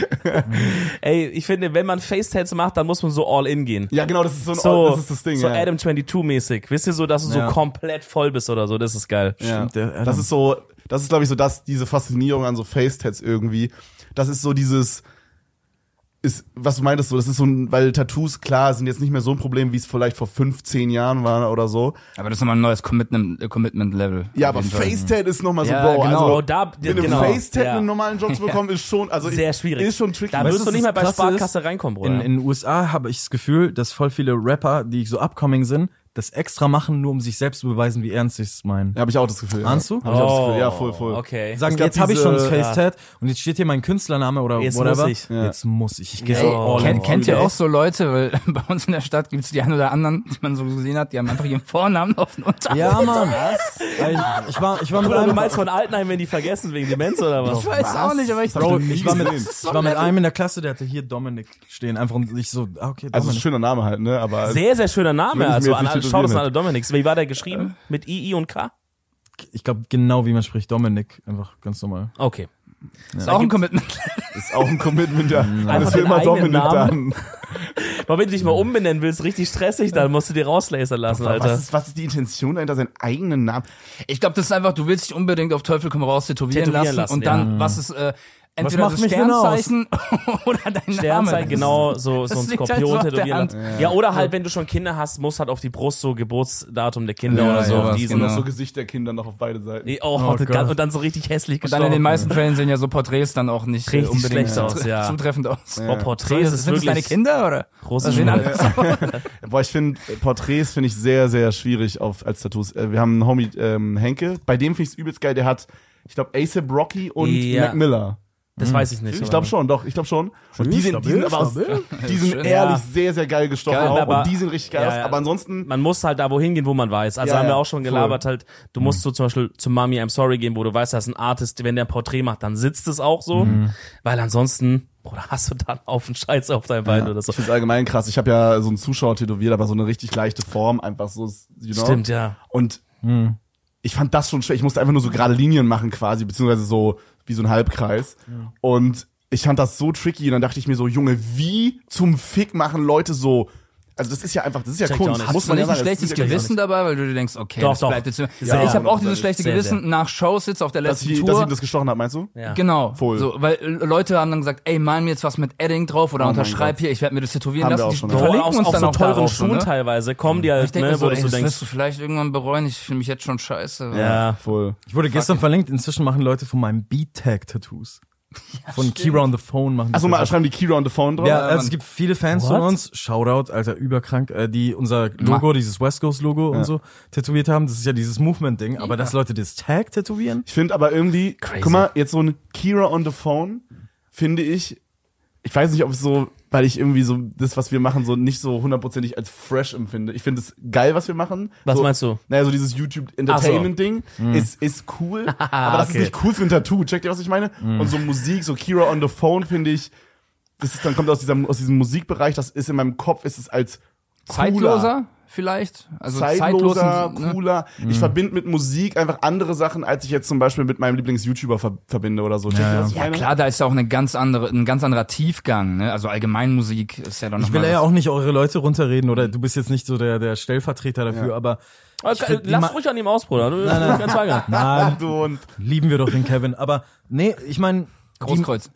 Ey, ich finde, wenn man Facetats macht, dann muss man so all in gehen. Ja, genau, das ist so ein, So, das ist das Ding, so ja. Adam zweiundzwanzig mäßig. Wisst ihr so, dass du Ja. so komplett voll bist oder so? Das ist geil. Ja. Stimmt, der Adam. Das ist so, das ist glaube ich so das, diese Faszinierung an so Facetats irgendwie. Das ist so dieses, ist, was du meintest so, das ist so ein, weil Tattoos, klar, sind jetzt nicht mehr so ein Problem, wie es vielleicht vor fünf, zehn Jahren war oder so. Aber das ist nochmal ein neues Commitment, äh, Commitment-Level. Ja, Auf aber jeden Fall. Facetat ist nochmal so, Ja, Bro, genau. also, Oh, da, mit einem genau. Facetat Ja. einen normalen Job zu bekommen, ist schon, also Sehr ist, schwierig. ist schon tricky. Da Weißt wirst du, du nicht das mal bei Krasse ist, Sparkasse reinkommen, Bruder. In, in den U S A habe ich das Gefühl, dass voll viele Rapper, die so upcoming sind, das extra machen, nur um sich selbst zu beweisen, wie ernst sie es meinen. Ja, habe ich auch das Gefühl. Ahnst ja. du? Hab ich auch das Gefühl. Ja, voll, voll. Okay. Sagen, Es gab jetzt habe ich schon das diese- Facetat und jetzt steht hier mein Künstlername oder Jetzt whatever. muss ich. Ja. Jetzt muss ich. Ich gehe Ey, so oh, all Kennt, in. kennt ihr Okay. auch so Leute, weil bei uns in der Stadt gibt's die einen oder anderen, die man so gesehen hat, die haben einfach ihren Vornamen auf den Unterarm. Ja, Mann. Ich, ich war, ich war mit Oder du einem, meinst von Altenheim, wenn die vergessen wegen Demenz oder was? Ich weiß auch nicht, aber ich Bro, nie ich war mit, gesehen. ich war mit einem in der Klasse, der hatte hier Dominik stehen, einfach und ich so, ah, okay, Also ist ein Dominik. schöner Name halt, ne? Aber Sehr, sehr schöner Name. Wenn ich mir Also jetzt an nicht alle, tätowieren schaut es an hätte. alle Dominics. Wie war der geschrieben? Mit I, I und K? Ich glaube genau, wie man spricht, Dominik, einfach ganz normal. Okay. ist auch ein Commitment. ist auch ein Commitment, ja. Einfach Alles für den immer eigenen Dominik Namen. dann. Aber wenn du dich mal umbenennen willst, richtig stressig, dann musst du dir rauslasern lassen, Alter. Was ist, was ist die Intention dahinter, seinen eigenen Namen? Ich glaube, das ist einfach, du willst dich unbedingt auf Teufel komm raus tätowieren, Tätowieren lassen, lassen, und dann, was ist, äh, entweder macht das mich denn aus? Sternzeichen oder dein Name. Sternzeichen, genau, so, so das ein liegt halt Skorpion so auf der tätowieren Hand. lassen. Ja, oder halt, wenn du schon Kinder hast, muss halt auf die Brust so Geburtsdatum der Kinder Ja, oder so. ja, auf was, diesen. Und genau. noch so Gesicht der Kinder noch auf beide Seiten. Oh, Oh und, Gott. dann, und dann so richtig hässlich Und dann in den gestorben. meisten Fällen sehen ja so Porträts dann auch nicht äh, Richtig unbedingt schlecht aus, ja. zutreffend aus. Oh, Porträts ist sind das deine wirklich Kinder oder? große Was sehen Schule. anders aus? Boah, ich finde, Porträts finde ich sehr, sehr schwierig auf, als Tattoos. Äh, Wir haben einen Homie, ähm, Henke, bei dem finde ich es übelst geil, der hat, ich glaube, A$AP Rocky und Ja. Mac Miller. Das weiß ich nicht. Ich glaube schon, doch, ich glaube schon. Und die sind, die sind aber, aus, die sind Schön. ehrlich Ja. sehr, sehr geil gestochen Geil, auch. aber- Und die sind richtig geil Ja, aus. ja. Aber ansonsten, Man muss halt da wohin gehen, wo man weiß. Also Ja, haben wir ja, auch schon gelabert halt, du musst so zum Beispiel zu Mami I'm Sorry gehen, wo du weißt, da ist ein Artist, wenn der ein Porträt macht, dann sitzt es auch so. Weil ansonsten, Bruder, hast du dann auf den Scheiß auf dein Bein ja, oder so. ich finde es allgemein krass. Ich habe ja so einen Zuschauer tätowiert, aber so eine richtig leichte Form, einfach so, you know. Stimmt, ja. Und ich fand das schon schwer. Ich musste einfach nur so gerade Linien machen quasi, beziehungsweise so wie so ein Halbkreis. Und ich fand das so tricky. Und dann dachte ich mir so, Junge, wie zum Fick machen Leute so. Also das ist ja einfach, das ist ja Check ich auch Kunst. nicht. Muss Hast du man ja nicht ein sagen. das schlechtes ist ja Gewissen dabei, weil du dir denkst, okay, Doch, das doch. bleibt jetzt. Ja, ich habe auch dieses hundertprozentig. schlechte Sehr, Gewissen nach Shows jetzt auf der Dass letzten ich, dass ich Tour. ihm das gestochen habe, meinst du? Ja. Genau. Voll. So, weil äh, Leute haben dann gesagt, ey, mal mir jetzt was mit Edding drauf oder Oh mein unterschreib Gott. hier, ich werde mir das tätowieren Haben wir lassen. auch Die schon, Bro, ja. verlinken aus, uns auf dann so auch teuren darauf schon, Schuhen ne? teilweise kommen die halt, Ich denke ne, mir so, wo du ey, so das wirst denkst, du vielleicht irgendwann bereuen, ich fühle mich jetzt schon scheiße. ja. Voll. Ich wurde gestern verlinkt, inzwischen machen Leute von meinem Beat-Tag-Tattoos. Von Kira on the Phone machen die Achso, mal Tattoos. schreiben die Kira on the Phone drauf. Ja, Ja, also Mann. es gibt viele Fans What? von uns, Shoutout, Alter, überkrank, äh, die unser Logo, dieses West Coast Logo Ja. und so tätowiert haben. Das ist ja dieses Movement-Ding. Aber dass Leute das Tag tätowieren? Ich finde aber irgendwie, Crazy. guck mal, jetzt so ein Kira on the Phone, finde ich, ich weiß nicht, ob es so, weil ich irgendwie so das, was wir machen, so nicht so hundertprozentig als fresh empfinde. Ich finde es geil, was wir machen. Was so, meinst du? Naja, so dieses YouTube-Entertainment-Ding ist, ist cool, aber das okay. ist nicht cool für ein Tattoo. Checkt ihr, was ich meine? Und so Musik, so Kira on the Phone, finde ich, das ist dann kommt aus diesem, aus diesem Musikbereich, das ist in meinem Kopf, ist es als cooler. Zeitloser vielleicht? Also zeitloser, zeitlos, ne? cooler. Ich Mhm. verbinde mit Musik einfach andere Sachen, als ich jetzt zum Beispiel mit meinem Lieblings-YouTuber ver verbinde oder so. Checkt ihr, was ich Ja, meine? klar, da ist ja auch eine ganz andere, ein ganz anderer Tiefgang, ne? Also Allgemeinmusik ist ja dann noch Ich will mal ja was- auch nicht eure Leute runterreden oder du bist jetzt nicht so der, der Stellvertreter dafür, Ja. aber Okay, find die lass ma- ruhig an ihm aus, Bruder. Du nein, ganz weigern. nein, Du und lieben wir doch den Kevin. Aber nee, ich meine, die, Großkreuz.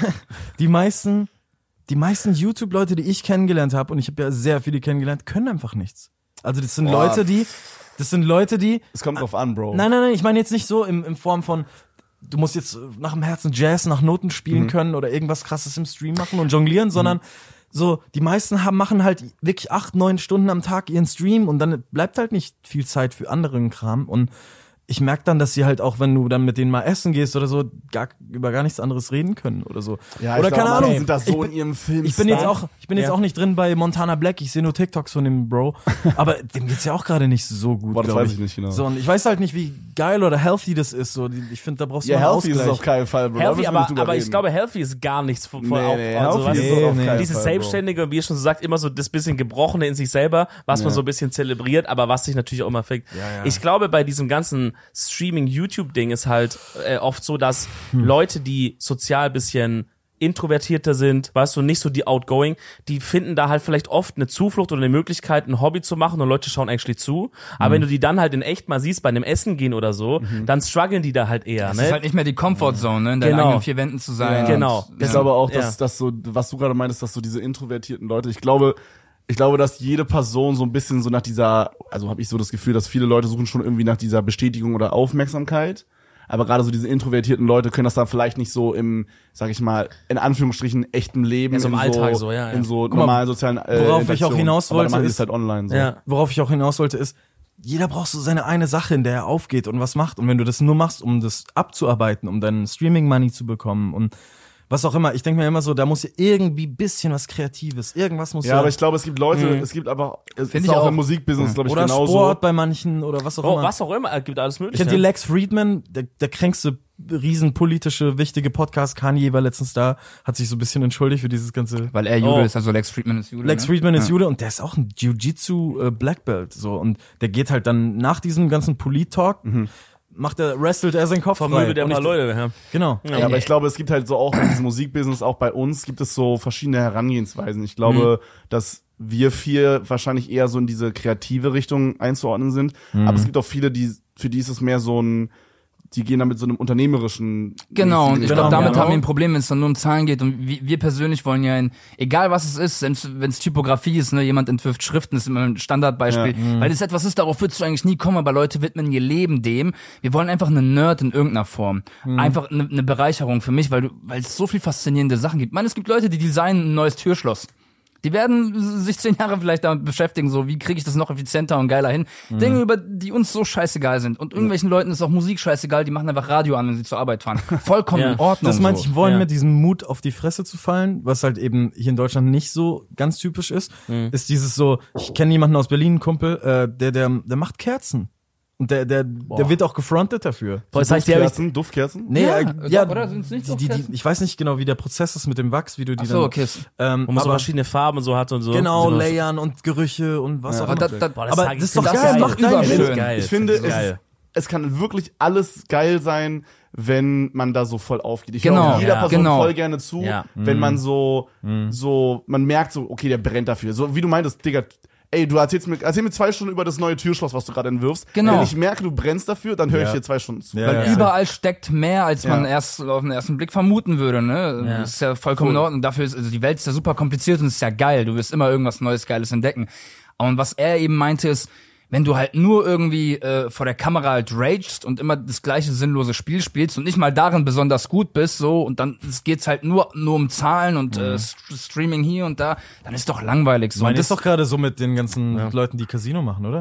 die meisten, die meisten YouTube-Leute, die ich kennengelernt habe, und ich habe ja sehr viele kennengelernt, können einfach nichts. Also das sind Boah. Leute, die, das sind Leute, die, es kommt drauf an, Bro. nein, nein, nein, ich meine jetzt nicht so im, in Form von, du musst jetzt nach dem Herzen Jazz, nach Noten spielen können oder irgendwas Krasses im Stream machen und jonglieren, sondern so, die meisten haben, machen halt wirklich acht, neun Stunden am Tag ihren Stream und dann bleibt halt nicht viel Zeit für anderen Kram und ich merke dann, dass sie halt auch, wenn du dann mit denen mal essen gehst oder so, gar, über gar nichts anderes reden können oder so. Ja, oder ich keine glaub, Ahnung. manche sind da so ich in bin, ihrem Film. ich bin jetzt auch, ich bin jetzt Ja. auch nicht drin bei Montana Black. Ich sehe nur TikToks von dem Bro. Aber dem geht's ja auch gerade nicht so gut, Boah, das glaub weiß ich nicht genau. So, und ich weiß halt nicht, wie geil oder healthy das ist. So, die- ich finde, da brauchst du Ja, mal einen healthy ist es Ausgleich. auf keinen Fall, Bro. Da Healthy, müssen wir aber, nicht drüber aber ich reden. glaube, healthy ist gar nichts von, von Nee, auf, nee, also, healthy weißt ist du, es auf nee. keinen dieses Fall, Bro. Selbstständige, wie ihr schon so sagt, immer so das bisschen Gebrochene in sich selber, was man Ja. so ein bisschen zelebriert, aber was sich natürlich auch immer fickt. ja. Ich glaube, bei diesem ganzen Streaming-YouTube-Ding ist halt äh, oft so, dass Hm. Leute, die sozial bisschen introvertierter sind, weißt du, nicht so die outgoing, die finden da halt vielleicht oft eine Zuflucht oder eine Möglichkeit, ein Hobby zu machen und Leute schauen actually zu. Aber wenn du die dann halt in echt mal siehst bei einem Essen gehen oder so, dann strugglen die da halt eher, Es ne? ist halt nicht mehr die Comfortzone, ne? In deinen Genau. eigenen vier Wänden zu sein. Ja. Genau. Und, Ich ja. glaube auch, dass, Ja. dass so, was du gerade meinst, dass so diese introvertierten Leute, ich glaube, ich glaube, dass jede Person so ein bisschen so nach dieser, also habe ich so das Gefühl, dass viele Leute suchen schon irgendwie nach dieser Bestätigung oder Aufmerksamkeit. Aber gerade so diese introvertierten Leute können das dann vielleicht nicht so im, sag ich mal, in Anführungsstrichen echten Leben, Ja, so im in Alltag so, ja, ja. in so mal, normalen sozialen äh, worauf ich auch Interaktionen. hinaus Aber dann wollte, machen die ist- es halt online so. Ja. Worauf ich auch hinaus wollte, ist, jeder braucht so seine eine Sache, in der er aufgeht und was macht. Und wenn du das nur machst, um das abzuarbeiten, um deinen Streaming-Money zu bekommen und was auch immer, ich denke mir immer so, da muss ja irgendwie bisschen was Kreatives, irgendwas muss Ja, aber ich glaube, es gibt Leute, Mhm. es gibt aber, es Find ist ich auch auch. im Musikbusiness, glaube ich, oder genauso. Sport bei manchen oder was auch Oh, immer. was auch immer, es gibt alles mögliche. Kennt ihr Lex Friedman, der, der kränkste, riesenpolitische, wichtige Podcast, Kanye war letztens da, hat sich so ein bisschen entschuldigt für dieses ganze... Weil er Jude Oh. ist, also Lex Friedman ist Jude. Lex ne? Friedman ist Ja. Jude und der ist auch ein Jiu-Jitsu äh, Black Belt, so, und der geht halt dann nach diesem ganzen Polit-Talk, macht er, wrestelt er seinen Kopf frei. Vermöbelt der Und mal ich- Leute, ja. Genau. Ja, aber ich glaube, es gibt halt so auch in diesem Musikbusiness, auch bei uns, gibt es so verschiedene Herangehensweisen. Ich glaube, dass wir vier wahrscheinlich eher so in diese kreative Richtung einzuordnen sind. Aber es gibt auch viele, die, für die ist es mehr so ein, die gehen dann mit so einem unternehmerischen. Genau, und ich Genau, glaube, damit genau. haben wir ein Problem, wenn es dann nur um Zahlen geht. Und wir, wir persönlich wollen ja in, egal was es ist, wenn es Typografie ist, ne, jemand entwirft Schriften, ist immer ein Standardbeispiel. Ja. Weil das etwas ist, darauf würdest du eigentlich nie kommen, aber Leute widmen ihr Leben dem. Wir wollen einfach einen Nerd in irgendeiner Form. Einfach eine, eine Bereicherung für mich, weil du, weil es so viel faszinierende Sachen gibt. Man, es gibt Leute, die designen ein neues Türschloss. Die werden sich zehn Jahre vielleicht damit beschäftigen, so wie kriege ich das noch effizienter und geiler hin. Dinge, über die uns so scheißegal sind. Und irgendwelchen Leuten ist auch Musik scheißegal, die machen einfach Radio an, wenn sie zur Arbeit fahren. Vollkommen Ja. in Ordnung. Das meinte so. ich, wollen Ja. mit diesem Mut auf die Fresse zu fallen, was halt eben hier in Deutschland nicht so ganz typisch ist, ist dieses so, ich kenne jemanden aus Berlin, einen Kumpel, äh, der, der, der macht Kerzen. Und der, der, der wird auch gefrontet dafür. Boah, das heißt, der hab ich, Duftkerzen, Duftkerzen? Nee, Ja, äh, oder? ja, Oder sind's nicht die, die, Duftkerzen? die, ich weiß nicht genau, wie der Prozess ist mit dem Wachs, wie du die Ach so, dann, okay. ähm, wo man so aber, verschiedene Farben und so hat und so. genau, so Layern und Gerüche und was Ja. auch Aber immer. da, da, Boah, Aber sag ich, das ist find doch das geil, geil. mach dein Überschön. Ding. Geil, Ich finde, find es, geil. es kann wirklich alles geil sein, wenn man da so voll aufgeht. Ich Genau, höre auch jeder ja. Person genau. voll gerne zu, Ja. wenn man so, so, man merkt so, okay, der brennt dafür. So wie du meintest, Digga, ey, du erzählst mir, erzähl mir zwei Stunden über das neue Türschloss, was du gerade entwirfst. Genau. Wenn ich merke, du brennst dafür, dann höre ich Ja. dir zwei Stunden zu. Ja, Weil ja. überall steckt mehr, als man Ja. erst auf den ersten Blick vermuten würde, ne? Ja. Das ist ja vollkommen in Ordnung. Dafür ist, also die Welt ist ja super kompliziert und ist ja geil. Du wirst immer irgendwas Neues, Geiles entdecken. Und was er eben meinte ist, wenn du halt nur irgendwie äh, vor der Kamera halt ragest und immer das gleiche sinnlose Spiel spielst und nicht mal darin besonders gut bist, so, und dann geht's halt nur nur um Zahlen und äh, St- Streaming hier und da, dann ist doch langweilig so. Man Und ist doch gerade so mit den ganzen Leuten, die Casino machen, oder?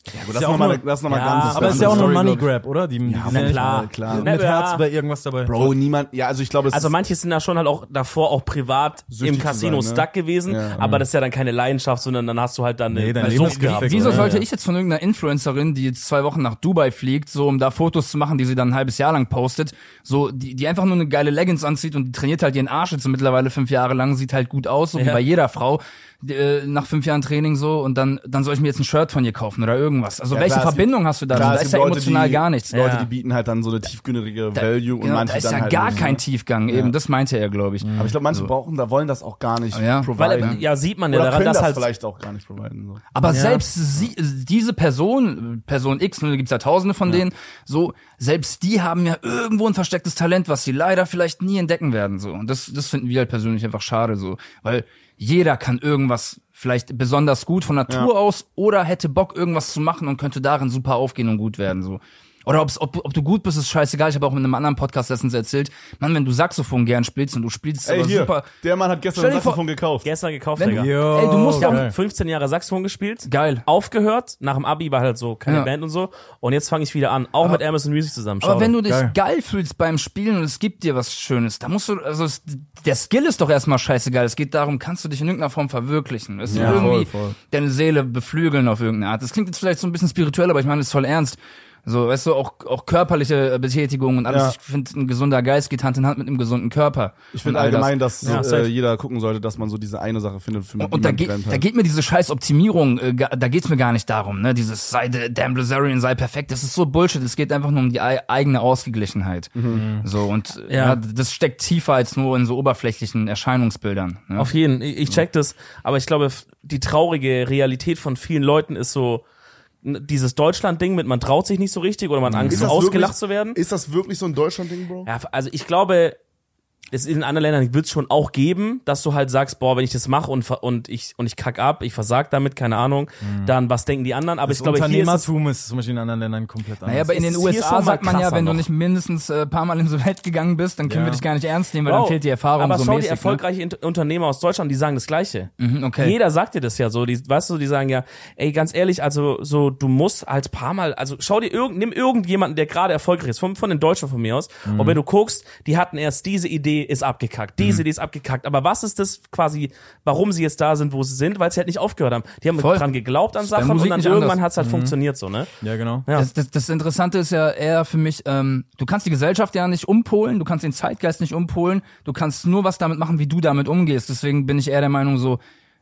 Ja, gut, Ist das ja ist auch nochmal nur- das ist noch mal ja, ganz Aber ist ja auch nur ein Story, Money glaub ich. Grab, oder? Die, die Ja, sind ja klar. nicht- klar. Mit Ja. Herz bei irgendwas dabei. Bro, niemand, ja, also ich glaube, es Also ist, manche sind da schon halt auch davor auch privat Süchtig im Casino zu sein, ne? stuck gewesen, Ja. aber das ist ja dann keine Leidenschaft, sondern dann hast du halt dann Nee, eine dein eine Leben Sucht ist gehabt. gefickt. Wieso Ja, sollte ja. ich jetzt von irgendeiner Influencerin, die jetzt zwei Wochen nach Dubai fliegt, so um da Fotos zu machen, die sie dann ein halbes Jahr lang postet, so die die einfach nur eine geile Leggings anzieht und die trainiert halt ihren Arsch jetzt mittlerweile fünf Jahre lang, sieht halt gut aus, so wie Ja. bei jeder Frau äh, nach fünf Jahren Training so und dann dann soll ich mir jetzt ein Shirt von ihr kaufen oder irgendwas. Also Ja, welche klar, es Verbindung gibt- hast du da? klar, da es ist gibt ja Leute, emotional die- gar nichts. Leute, Ja. die bieten halt dann so eine tiefgründige Da- Value und genau, manche da ist dann ja halt gar nicht, kein ne? Tiefgang eben, das meinte er, glaube ich. Aber ich glaube, manche So. brauchen, da wollen das auch gar nicht Ja. Weil, providen. ja, sieht man ja Oder daran, können dass das halt vielleicht auch gar nicht providen. So. Aber Ja. selbst sie, diese Person, Person X, ne, da gibt's ja tausende von denen, so, selbst die haben ja irgendwo ein verstecktes Talent, was sie leider vielleicht nie entdecken werden, so. Und das, das finden wir halt persönlich einfach schade, so. Weil jeder kann irgendwas vielleicht besonders gut von Natur Ja. aus oder hätte Bock, irgendwas zu machen und könnte darin super aufgehen und gut werden, so. Oder ob's, ob, ob du gut bist, ist scheißegal. Ich habe auch in einem anderen Podcast letztens erzählt, Mann, wenn du Saxophon gern spielst und du spielst Ey, aber hier, super, der Mann hat gestern Stell ein dir vor- Saxophon gekauft. gestern gekauft, Wenn- Digga. Yo, Ey, du musst Ich auch- habe fünfzehn Jahre Saxophon gespielt, Geil. aufgehört, nach dem Abi war halt so keine Ja. Band und so und jetzt fange ich wieder an, auch mit Amazon Music zusammen. Aber Schau wenn doch. du dich Geil. geil. fühlst beim Spielen und es gibt dir was Schönes, da musst du, also es, der Skill ist doch erstmal scheißegal. Es geht darum, kannst du dich in irgendeiner Form verwirklichen. Es ist Ja, irgendwie voll, voll. deine Seele beflügeln auf irgendeine Art. Das klingt jetzt vielleicht so ein bisschen spirituell, aber ich meine das ist voll ernst. So, weißt du, auch, auch körperliche Betätigung und alles. Ja. Ich finde, ein gesunder Geist geht Hand in Hand mit einem gesunden Körper. Ich finde Und all das. allgemein, dass Ja, äh, safe. jeder gucken sollte, dass man so diese eine Sache findet, für Und da, die geht, man brennt da halt. geht mir diese scheiß Optimierung, äh, ga- da geht's mir gar nicht darum, ne, dieses sei der damn Blazarian, sei perfekt, das ist so Bullshit, es geht einfach nur um die ei- eigene Ausgeglichenheit. So, und äh, Ja. ja. das steckt tiefer als nur in so oberflächlichen Erscheinungsbildern. Ne? Auf jeden, ich, ich check das, aber ich glaube, f- die traurige Realität von vielen Leuten ist so n- dieses Deutschland-Ding mit man traut sich nicht so richtig oder man hat Angst, Ist das ausgelacht wirklich- zu werden. Ist das wirklich so ein Deutschland-Ding, Bro? Ja, also ich glaube, es in anderen Ländern wird es schon auch geben, dass du halt sagst, boah, wenn ich das mache und ver- und ich und ich kack ab, ich versag damit, keine Ahnung, dann was denken die anderen? Aber Das ich glaube, hier ist es, Unternehmertum ist, zum Beispiel in anderen Ländern komplett anders. Naja, aber in den ist hier U S A schon mal sagt man ja, krasser wenn du noch. nicht mindestens ein äh, paar Mal in so Welt gegangen bist, dann können Ja. wir dich gar nicht ernst nehmen, weil Bro, dann fehlt die Erfahrung aber so schau mäßig. die erfolgreichen Int- Unternehmer aus Deutschland, die sagen das Gleiche. Ne? Mhm, okay. Jeder sagt dir das ja so, die, weißt du, die sagen ja, ey, ganz ehrlich, also so, du musst halt paar Mal, also schau dir irgend, nimm irgendjemanden, der gerade erfolgreich ist, von, von den Deutschen von mir aus, Mhm. und wenn du guckst, die hatten erst diese Idee, ist abgekackt, diese Idee ist abgekackt, aber was ist das quasi, warum sie jetzt da sind, wo sie sind, weil sie halt nicht aufgehört haben. Die haben Voll. dran geglaubt an Ist bei Sachen und Musik dann nicht irgendwann anders. hat's halt funktioniert so, ne? Ja, genau. Ja. Das, das, das Interessante ist ja eher für mich, ähm, du kannst die Gesellschaft ja nicht umpolen, du kannst den Zeitgeist nicht umpolen, du kannst nur was damit machen, wie du damit umgehst. Deswegen bin ich eher der Meinung so,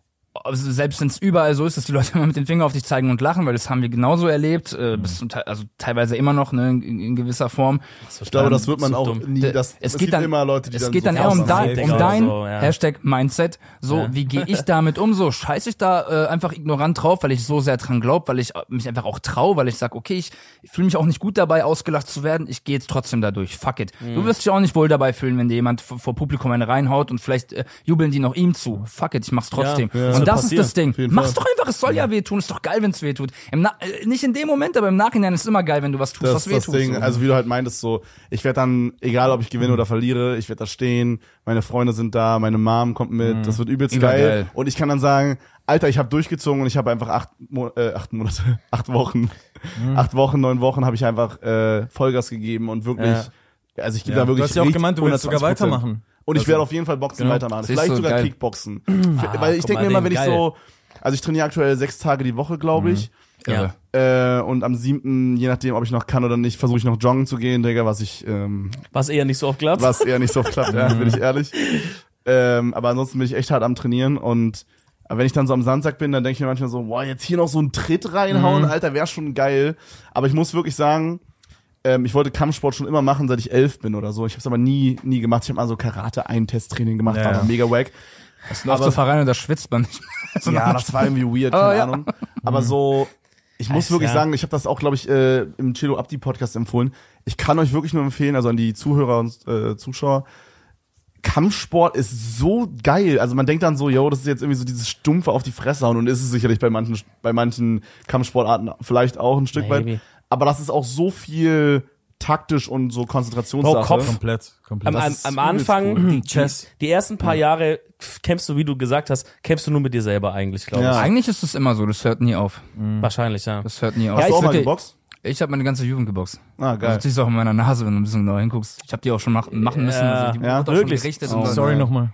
also selbst wenn es überall so ist, dass die Leute immer mit dem Finger auf dich zeigen und lachen, weil das haben wir genauso erlebt, äh, bis zum Teil, also teilweise immer noch, ne, in, in gewisser Form. Ich glaube, das wird man so auch dumm. nie, D- das, es es geht gibt dann, immer Leute, die es dann geht so dann eher um, krass dein, sind. um oder dein so, ja. Hashtag Mindset. So, Ja. wie gehe ich damit um? So, scheiß ich da äh, einfach ignorant drauf, weil ich so sehr dran glaube, weil ich äh, mich einfach auch traue, weil ich sag, okay, ich fühle mich auch nicht gut dabei, ausgelacht zu werden. Ich gehe jetzt trotzdem dadurch. Fuck it. Mhm. Du wirst dich auch nicht wohl dabei fühlen, wenn dir jemand vor, vor Publikum eine reinhaut und vielleicht äh, jubeln die noch ihm zu. Fuck it, ich mach's trotzdem. Ja, ja. Und Soll das passieren, ist das Ding. auf jeden Mach's Fall. doch einfach, es soll ja wehtun. Ist doch geil, wenn's wehtut. Im Na äh, nicht in dem Moment, aber im Nachhinein ist es immer geil, wenn du was tust, Das was ist das wehtut. Ding. So. Also wie du halt meintest, so, ich werde dann, egal ob ich gewinne oder verliere, ich werde da stehen, meine Freunde sind da, meine Mom kommt mit, das wird übelst geil. Übergeil. Und ich kann dann sagen, Alter, ich habe durchgezogen und ich habe einfach acht, Mo äh, acht Monate, acht Wochen, acht Wochen, neun Wochen habe ich einfach äh, Vollgas gegeben und wirklich, Ja. also ich gebe Ja, da wirklich du hast ja auch richtig gemeint, du willst sogar hundertzwanzig Prozent. weitermachen. Und ich Also, werde auf jeden Fall Boxen genau. weitermachen. Siehst Vielleicht du, sogar geil. Kickboxen. Ah, Weil ich guck denke mal, mir immer, den, wenn ich geil. so, also ich trainiere aktuell sechs Tage die Woche, glaube ich. Irre. Ja. Äh, und am siebten, je nachdem, ob ich noch kann oder nicht, versuche ich noch joggen zu gehen, Digga, was ich, ähm, Was eher nicht so oft klappt. was eher nicht so oft klappt, ja, bin ich ehrlich. Ähm, aber ansonsten bin ich echt hart am Trainieren und aber wenn ich dann so am Samstag bin, dann denke ich mir manchmal so, boah, jetzt hier noch so einen Tritt reinhauen, Alter, wäre schon geil. Aber ich muss wirklich sagen, ähm, ich wollte Kampfsport schon immer machen, seit ich elf bin oder so. Ich habe es aber nie, nie gemacht. Ich habe mal so Karate-Eintesttraining gemacht, Ja, war ja. aber mega wack. Das läuft aber- so Verein und da schwitzt man nicht. Also Ja, das war irgendwie weird, keine Oh, ja. Ahnung. Aber so, ich muss Ach, wirklich ja. sagen, ich habe das auch, glaube ich, äh, im Cello Abdi Podcast empfohlen. Ich kann euch wirklich nur empfehlen, also an die Zuhörer und äh, Zuschauer, Kampfsport ist so geil. Also man denkt dann so, yo, das ist jetzt irgendwie so dieses Stumpfe auf die Fresse hauen und ist es sicherlich bei manchen, bei manchen Kampfsportarten vielleicht auch ein Stück Maybe. weit. Aber das ist auch so viel taktisch und so Konzentrationssache. Bro, Kopf. Komplett, komplett. Am, Das am, ist am übelst Anfang, cool. die, die, Chess. die ersten paar Jahre kämpfst du, wie du gesagt hast, kämpfst du nur mit dir selber eigentlich, glaube Ja. ich. Eigentlich ist es immer so, das hört nie auf. Wahrscheinlich, ja. Das hört nie auf. Hast Ja, du ich auch mal würde- geboxt? Ich habe meine ganze Jugend geboxt. Ah, Also, geil. das ist auch in meiner Nase, wenn du ein bisschen genauer hinguckst. Ich habe die auch schon mach, machen müssen. Ja, Also die ja, wurde auch wirklich? schon gerichtet. Oh, und so. Sorry nein. nochmal.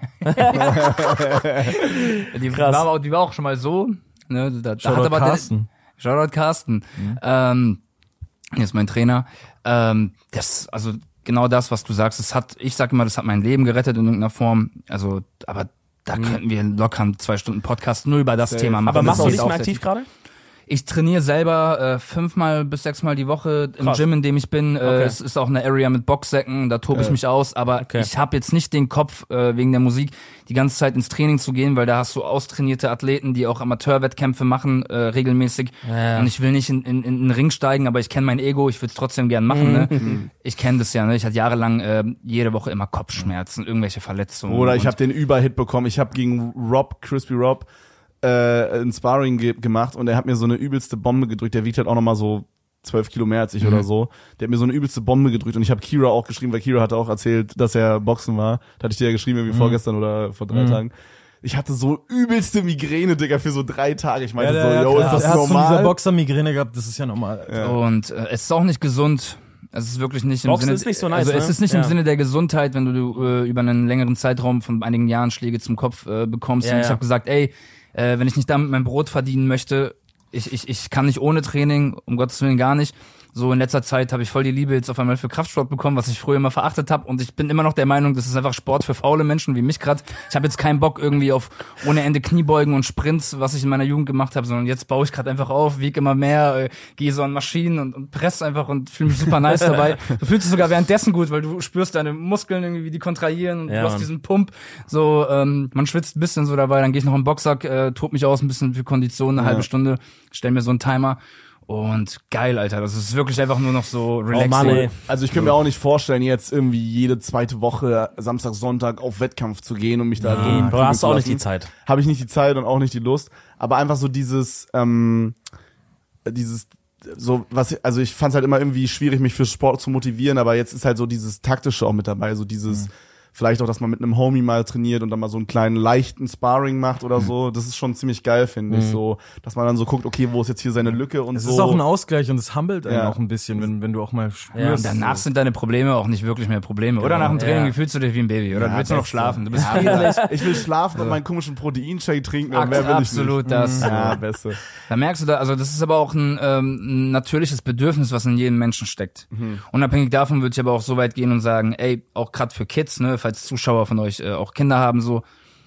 Die Krass. war, auch, die war auch schon mal so. Ne, da, da Shoutout hat aber Carsten. Der, Shoutout Carsten. Ähm, hier ist mein Trainer. Ähm, das, also genau das, was du sagst, das hat, ich sag immer, das hat mein Leben gerettet in irgendeiner Form. Also, aber da könnten wir locker einen zwei Stunden Podcast nur über das Safe. Thema machen. Aber Das machst du ist nicht auch mehr sehr aktiv tief. gerade? Ich trainiere selber äh, fünfmal bis sechsmal die Woche im Krass. Gym, in dem ich bin. Äh, Okay. Es ist auch eine Area mit Boxsäcken, da tobe ich Geil. mich aus. Aber Okay. ich habe jetzt nicht den Kopf, äh, wegen der Musik die ganze Zeit ins Training zu gehen, weil da hast du austrainierte Athleten, die auch Amateurwettkämpfe machen, äh, regelmäßig. Ja. Und ich will nicht in, in, in den Ring steigen, aber ich kenne mein Ego, ich würde es trotzdem gern machen. Ne? Ich kenne das ja, ne? Ich hatte jahrelang äh, jede Woche immer Kopfschmerzen, irgendwelche Verletzungen. Oder ich Und- habe den Überhit bekommen. Ich habe gegen Rob, Crispy Rob, äh, ein Sparring ge gemacht und er hat mir so eine übelste Bombe gedrückt. Der wiegt halt auch nochmal so zwölf Kilo mehr als ich Mhm. oder so. Der hat mir so eine übelste Bombe gedrückt und ich habe Kira auch geschrieben, weil Kira hatte auch erzählt, dass er Boxen war. Da hatte ich dir ja geschrieben, irgendwie vorgestern oder vor drei Tagen. Ich hatte so übelste Migräne, Digga, für so drei Tage. Ich meinte so, yo, ist das er hat so diese normal? Boxer-Migräne gehabt, das ist ja normal. Ja. Und äh, es ist auch nicht gesund. Es ist wirklich nicht im Boxen Sinne. ist nicht so nice, also es ne? ist nicht im Ja. Sinne der Gesundheit, wenn du äh, über einen längeren Zeitraum von einigen Jahren Schläge zum Kopf äh, bekommst. Ja, und ich ja. habe gesagt, ey, äh, wenn ich nicht damit mein Brot verdienen möchte, ich ich ich kann nicht ohne Training, um Gottes Willen gar nicht. So in letzter Zeit habe ich voll die Liebe jetzt auf einmal für Kraftsport bekommen, was ich früher immer verachtet habe. Und ich bin immer noch der Meinung, das ist einfach Sport für faule Menschen wie mich gerade. Ich habe jetzt keinen Bock irgendwie auf ohne Ende Kniebeugen und Sprints, was ich in meiner Jugend gemacht habe, sondern jetzt baue ich gerade einfach auf, wiege immer mehr, äh, gehe so an Maschinen und, und presse einfach und fühle mich super nice dabei. Du fühlst dich sogar währenddessen gut, weil du spürst deine Muskeln irgendwie, wie die kontrahieren und Ja, du hast Mann. diesen Pump. So, ähm, man schwitzt ein bisschen so dabei, dann gehe ich noch im Boxsack, äh, tob mich aus ein bisschen für Kondition, eine Ja. halbe Stunde, stell mir so einen Timer. Und geil, Alter, das ist wirklich einfach nur noch so relaxing. Oh Mann, ey. Also ich könnte mir auch nicht vorstellen, jetzt irgendwie jede zweite Woche Samstag, Sonntag auf Wettkampf zu gehen und mich da Nee, drin Bro, hast du auch prügeln nicht zu die lassen. Zeit. Habe ich nicht die Zeit und auch nicht die Lust. Aber einfach so dieses, ähm, dieses, so was, also ich fand es halt immer irgendwie schwierig, mich für Sport zu motivieren, aber jetzt ist halt so dieses taktische auch mit dabei, so dieses, Mhm. vielleicht auch, dass man mit einem Homie mal trainiert und dann mal so einen kleinen leichten Sparring macht Mhm. oder so. Das ist schon ziemlich geil, finde ich, so, dass man dann so guckt, okay, wo ist jetzt hier seine Lücke und Es so. ist auch ein Ausgleich und es humbelt einen Ja. auch ein bisschen, wenn, wenn du auch mal spürst. Ja, Und danach sind deine Probleme auch nicht wirklich mehr Probleme. Oder nach dem Training Ja. fühlst du dich wie ein Baby. Oder Ja, du willst nur noch beste. schlafen. Du bist Ja, friedlich. ich will schlafen und meinen komischen Proteinshake trinken und Akt- mehr will absolut ich nicht. das. Ja, beste. Da merkst du da, also das ist aber auch ein, ähm, ein natürliches Bedürfnis, was in jedem Menschen steckt. Unabhängig davon würde ich aber auch so weit gehen und sagen, ey, auch gerade für Kids, ne, falls Zuschauer von euch äh, auch Kinder haben, so,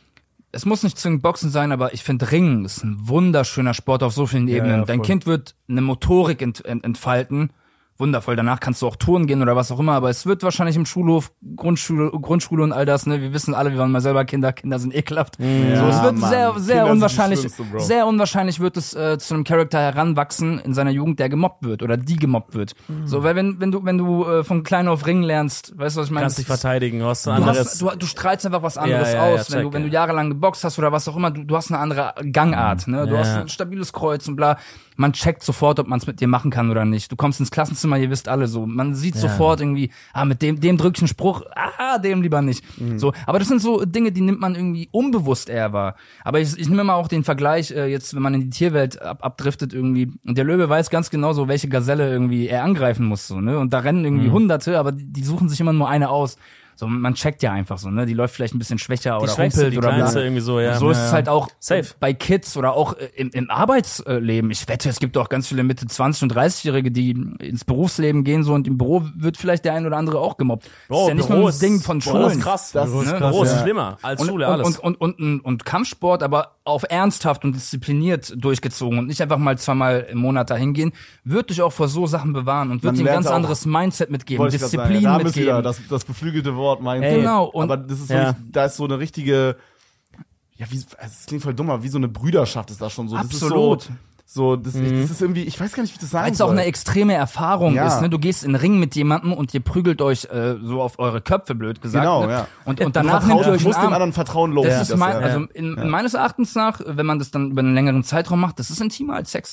es muss nicht zwingend Boxen sein, aber ich finde Ringen ist ein wunderschöner Sport auf so vielen Ebenen. ja, Dein voll. Kind wird eine Motorik ent, ent, entfalten. Wundervoll. Danach kannst du auch touren gehen oder was auch immer, aber es wird wahrscheinlich im Schulhof, Grundschule, Grundschule und all das, ne, wir wissen alle, wir waren mal selber Kinder, Kinder sind ekelhaft. so, es wird Mann. sehr, sehr Kinder sind die unwahrscheinlich, Schlimmste, Bro. sehr unwahrscheinlich wird es äh, zu einem Charakter heranwachsen in seiner Jugend, der gemobbt wird oder die gemobbt wird. So, weil wenn, wenn du, wenn du äh, von klein auf Ringen lernst, weißt du, was ich meine? Kannst dich verteidigen, du hast ein Du, anderes. hast, du, du strahlst einfach was anderes Ja, ja, ja, aus, wenn, check, du, wenn ja. du jahrelang geboxt hast oder was auch immer, du, du hast eine andere Gangart, ne? Du Ja. hast ein stabiles Kreuz und bla. Man checkt sofort, ob man es mit dir machen kann oder nicht. Du kommst ins Klassenzimmer, ihr wisst alle so. Man sieht Ja. sofort irgendwie, ah, mit dem, dem drück ich einen Spruch, ah, dem lieber nicht. Mhm. So, aber das sind so Dinge, die nimmt man irgendwie unbewusst eher wahr. Aber ich, ich nehme mal auch den Vergleich, äh, jetzt, wenn man in die Tierwelt ab, abdriftet irgendwie, und der Löwe weiß ganz genau so, welche Gazelle irgendwie er angreifen muss, so, ne? Und da rennen irgendwie Mhm. Hunderte, aber die, die suchen sich immer nur eine aus. So, man checkt ja einfach so, ne? Die läuft vielleicht ein bisschen schwächer die oder Schwächste, rumpelt die oder Kleinste bla. irgendwie so, ja. So ist es halt auch Safe. bei Kids oder auch äh, im, im Arbeitsleben. Ich wette, es gibt auch ganz viele Mitte zwanzig- und dreißigjährige, die ins Berufsleben gehen so und im Büro wird vielleicht der ein oder andere auch gemobbt. das ist ja nicht nur ein Ding von Boah, Schulen. das ist krass. Das Das ist ist krass, Büro ist ja. schlimmer als Und, Schule, und, alles. und, und, und, und, und Kampfsport, aber auf ernsthaft und diszipliniert durchgezogen und nicht einfach mal zweimal im Monat dahin gehen, wird dich auch vor so Sachen bewahren und wird Man dir ein lernt ganz auch- anderes Mindset mitgeben, Wollte ich grad Disziplin sagen. Da ist wieder mitgeben. das, das beflügelte Wort, mein Ey, genau, und- aber das ist so, ja. da ist so eine richtige, ja, wie, es klingt voll dummer, wie so eine Brüderschaft ist das schon so. Das Absolut. ist so, so das, ich, das ist irgendwie, ich weiß gar nicht, wie ich das sagen Weil es soll. auch eine extreme Erfahrung Ja. ist, ne? Du gehst in den Ring mit jemandem und ihr prügelt euch äh, so auf eure Köpfe, blöd gesagt. Genau, ne? ja. Und, und Du danach vertraust- nehmt ihr du euch einen musst dem Arm. anderen vertrauen, lohnt Das sich ist mein, ja. also in, in meines Erachtens nach, wenn man das dann über einen längeren Zeitraum macht, das ist intimer als Sex.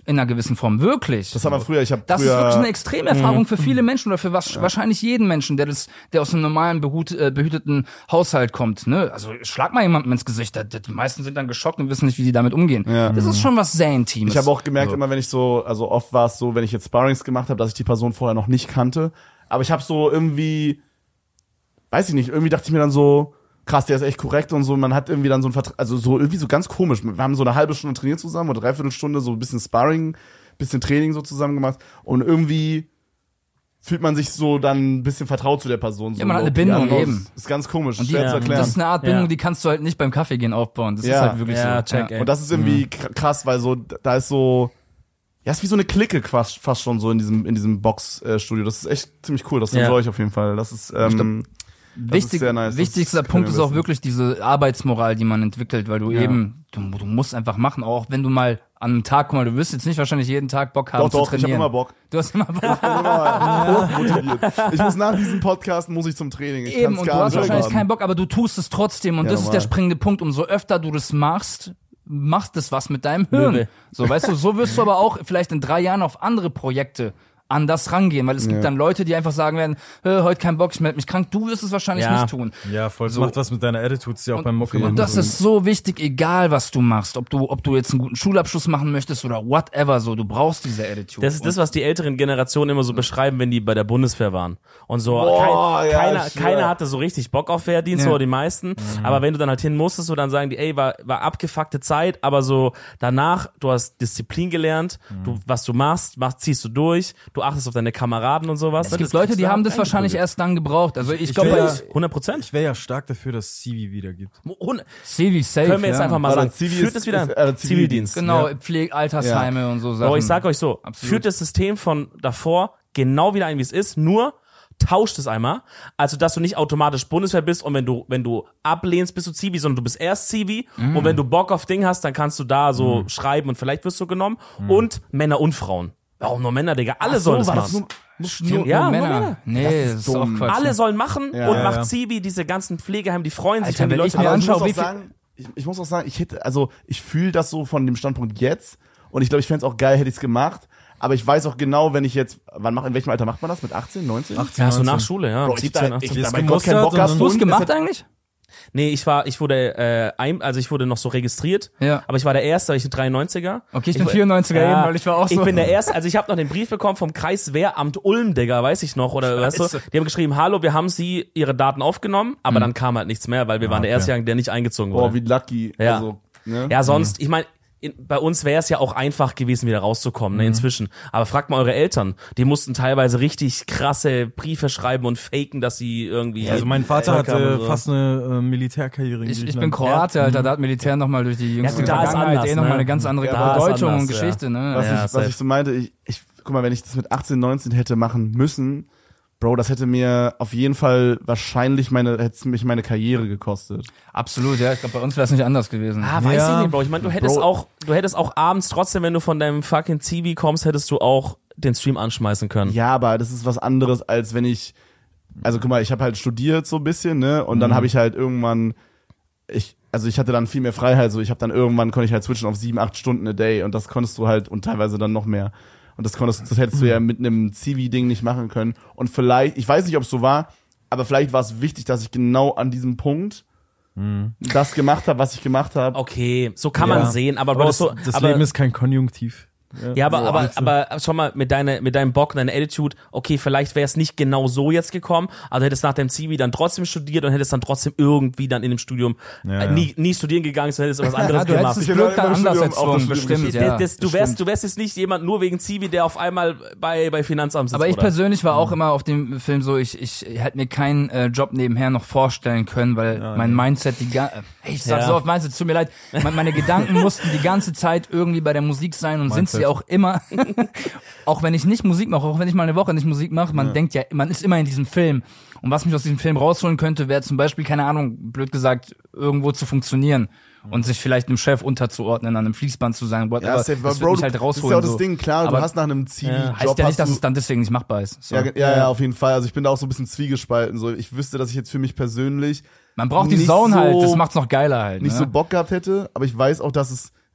in einer gewissen Form, wirklich. Das haben wir früher, ich habe Das früher... ist wirklich eine Extremerfahrung für viele Menschen oder für was, ja. wahrscheinlich jeden Menschen, der das, der aus einem normalen, behut, äh, behüteten Haushalt kommt, ne? Also, schlag mal jemandem ins Gesicht, da, die meisten sind dann geschockt und wissen nicht, wie die damit umgehen. Ja. Das ist schon was sehr Intimes. Ich habe auch gemerkt, also. immer wenn ich so, also oft war es so, wenn ich jetzt Sparrings gemacht habe, dass ich die Person vorher noch nicht kannte. Aber ich habe so irgendwie, weiß ich nicht, irgendwie dachte ich mir dann so, krass, der ist echt korrekt und so. Man hat irgendwie dann so ein Vertrag, also so irgendwie so ganz komisch. Wir haben so eine halbe Stunde trainiert zusammen oder dreiviertel Stunde, so ein bisschen Sparring, bisschen Training so zusammen gemacht. Und irgendwie fühlt man sich so dann ein bisschen vertraut zu der Person. So Ja, man hat eine low-key. Bindung, Also, eben. Ist ganz komisch, Und die, schwer ja, zu erklären. das ist eine Art Bindung, Ja. die kannst du halt nicht beim Kaffee gehen aufbauen. Das Ja. ist halt wirklich Ja, so. check, ey. Und das ist irgendwie kr- krass, weil so, da ist so, ja, ist wie so eine Clique fast, fast schon so in diesem, in diesem Box-Studio. Das ist echt ziemlich cool, das Ja. enjoy ich auf jeden Fall. Das ist, ähm, das Wichtig, ist sehr nice. Das wichtigster können Punkt wir ist auch wissen. wirklich diese Arbeitsmoral, die man entwickelt, weil du Ja. eben, du, du musst einfach machen, auch wenn du mal an einem Tag, guck mal, du wirst jetzt nicht wahrscheinlich jeden Tag Bock haben Doch, zu doch, ich habe trainieren. immer Bock. Du hast immer Bock. Ich bin immer hochmotiviert. Ich muss nach diesem Podcast, muss ich zum Training. Ich Eben, kann's und du gar hast nicht wahrscheinlich erwarten. keinen Bock, aber du tust es trotzdem und Ja, das ist der normal. springende Punkt. Umso öfter du das machst, macht es was mit deinem Hirn. Löwe. So, weißt du, so wirst du aber auch vielleicht in drei Jahren auf andere Projekte anders rangehen, weil es gibt Ja. dann Leute, die einfach sagen werden, äh, heute kein Bock, ich melde mich krank, du wirst es wahrscheinlich Ja. nicht tun. Ja, voll. Das So. macht was mit deiner Attitude, ist ja auch beim Mucke machen. Und das so. ist so wichtig, egal was du machst, ob du, ob du jetzt einen guten Schulabschluss machen möchtest oder whatever, so, du brauchst diese Attitude. Das ist das, was die älteren Generationen immer so beschreiben, wenn die bei der Bundeswehr waren. Und so, Boah, kein, ja, keiner, ich schwör. keiner hatte so richtig Bock auf Wehrdienst, Ja. oder die meisten. Aber wenn du dann halt hin musstest, so dann sagen die, ey, war, war abgefuckte Zeit, aber so danach, du hast Disziplin gelernt, du, was du machst, machst, ziehst du durch, du achtest auf deine Kameraden und sowas. es gibt Leute, die haben das wahrscheinlich erst dann gebraucht. Also ich Ich glaube, will ja- ich, hundert Prozent. Ich wäre ja stark dafür, dass es Civi wieder gibt. Civi safe, Können wir jetzt ja. einfach mal Aber sagen, Zivi führt ist- es wieder ist, äh, Zivildienst. Genau, Ja. Pflege, Altersheime und so Sachen. Aber ich sag euch so, Absolut. führt das System von davor genau wieder ein, wie es ist, nur tauscht es einmal, also dass du nicht automatisch Bundeswehr bist und wenn du wenn du ablehnst, bist du Zivi, sondern du bist erst Zivi Mhm. und wenn du Bock auf Ding hast, dann kannst du da so schreiben und vielleicht wirst du genommen und Männer und Frauen. Warum nur Männer, Digga? Alle sollen das war machen. nur, muss Stimmt, nur, Ja, nur nur Männer. Männer. Nee, Das das ist ist, auch dumm. Quatsch. Alle sollen machen Ja, und ja, macht ja. Zivi, diese ganzen Pflegeheime, die freuen sich, Alter, wenn die wenn ich Leute mir Aber ich anschaue, muss auch wie viel- sagen, ich, ich muss auch sagen, ich hätte, also ich fühle das so von dem Standpunkt jetzt und ich glaube, ich fände es auch geil, hätte ich es gemacht. Aber ich weiß auch genau, wenn ich jetzt, wann mach, in welchem Alter macht man das? Mit achtzehn, neunzehn? achtzehn, ja, so nach neunzehn. Schule, ja. Bro, ich siebzehn, da- achtzehn. ich- Ist mein Gott, kein gemustert Bock und hast dann- du Hast du es und gemacht das eigentlich? Nee, ich war, ich wurde, äh, ein, also ich wurde noch so registriert, Ja. aber ich war der Erste, ich bin dreiundneunziger. Okay, ich bin vierundneunziger eben, weil ich war auch so. Ich bin der Erste, also ich habe noch den Brief bekommen vom Kreiswehramt Ulm, Digga, weiß ich noch, oder weißt du, Scheiße. die haben geschrieben, hallo, wir haben Sie Ihre Daten aufgenommen, aber dann kam halt nichts mehr, weil wir waren der okay. erste Jahr, der nicht eingezogen Boah, wurde. wie lucky. Ja. Also, ne? Ja, sonst, ich meine, in, bei uns wäre es ja auch einfach gewesen, wieder rauszukommen, ne, inzwischen. Aber fragt mal eure Eltern. Die mussten teilweise richtig krasse Briefe schreiben und faken, dass sie irgendwie... Also mein Vater Volk haben hatte und so. fast eine äh, Militärkarriere in Ich, ich Griechenland. bin Kroate, Alter, da hat Militär nochmal durch die jüngste gut, da ist Vergangenheit anders, eh nochmal ne? eine ganz andere Ja, da ist Bedeutung anders, und ja. Geschichte, ne? Was, Ja, ich, was safe. ich so meinte, ich, ich, guck mal, wenn ich das mit achtzehn, neunzehn hätte machen müssen, Bro, das hätte mir auf jeden Fall wahrscheinlich meine, hätte es mich meine Karriere gekostet. Absolut, ja. Ich glaube, bei uns wäre es nicht anders gewesen. Ah, weiß Ja. ich nicht, Bro. Ich meine, du hättest Bro. auch, du hättest auch abends trotzdem, wenn du von deinem fucking Zivi kommst, hättest du auch den Stream anschmeißen können. Ja, aber das ist was anderes, als wenn ich, also guck mal, ich habe halt studiert so ein bisschen, ne, und dann habe ich halt irgendwann, ich, also ich hatte dann viel mehr Freiheit, so ich habe dann irgendwann, konnte ich halt switchen auf sieben, acht Stunden a day und das konntest du halt und teilweise dann noch mehr. Und das konntest, das hättest du ja mit einem Zivi-Ding nicht machen können. Und vielleicht, ich weiß nicht, ob es so war, aber vielleicht war es wichtig, dass ich genau an diesem Punkt das gemacht habe, was ich gemacht habe. Okay, so kann Ja. man sehen, aber, Aber Bro, das, so, das aber, Leben ist kein Konjunktiv. ja, aber, so aber, Angst. aber schau mal, mit deiner, mit deinem Bock, deiner Attitude, okay, vielleicht wäre es nicht genau so jetzt gekommen, also hättest nach deinem Zivi dann trotzdem studiert und hättest dann trotzdem irgendwie dann in dem Studium Ja, äh, ja. nie, nie studieren gegangen, sondern hättest was anderes Ja, du gemacht. hättest dich Genau, Glück dann im anders Studium auch das erzwungen, Studium bestimmt, geschrieben. ja. das, du wärst, du wärst jetzt nicht jemand nur wegen Zivi, der auf einmal bei, bei Finanzamt sitzt, Aber ich oder? persönlich war auch immer auf dem Film so, ich, ich hätte mir keinen äh, Job nebenher noch vorstellen können, weil mein Mindset, die ga- äh, ich sag Ja. so oft Mindset, tut mir leid, meine, meine Gedanken mussten die ganze Zeit irgendwie bei der Musik sein und sind Mindset. sie auch immer, auch wenn ich nicht Musik mache, auch wenn ich mal eine Woche nicht Musik mache, man denkt ja, man ist immer in diesem Film. Und was mich aus diesem Film rausholen könnte, wäre zum Beispiel, keine Ahnung, blöd gesagt, irgendwo zu funktionieren und sich vielleicht einem Chef unterzuordnen, an einem Fließband zu sein, whatever. Ja, safe, das Bro, wird mich halt das ist rausholen. ja auch das so. Ding, klar, Aber du hast nach einem Zivi-Job, heißt ja nicht, dass hast es dann deswegen nicht machbar ist. So. du, ja, ja, ja, auf jeden Fall, also ich bin da auch so ein bisschen zwiegespalten, so, ich wüsste, dass ich jetzt für mich persönlich Man braucht die nicht Zone halt, so- das macht's noch geiler halt. nicht ne? so Bock gehabt hätte, aber ich weiß auch, dass es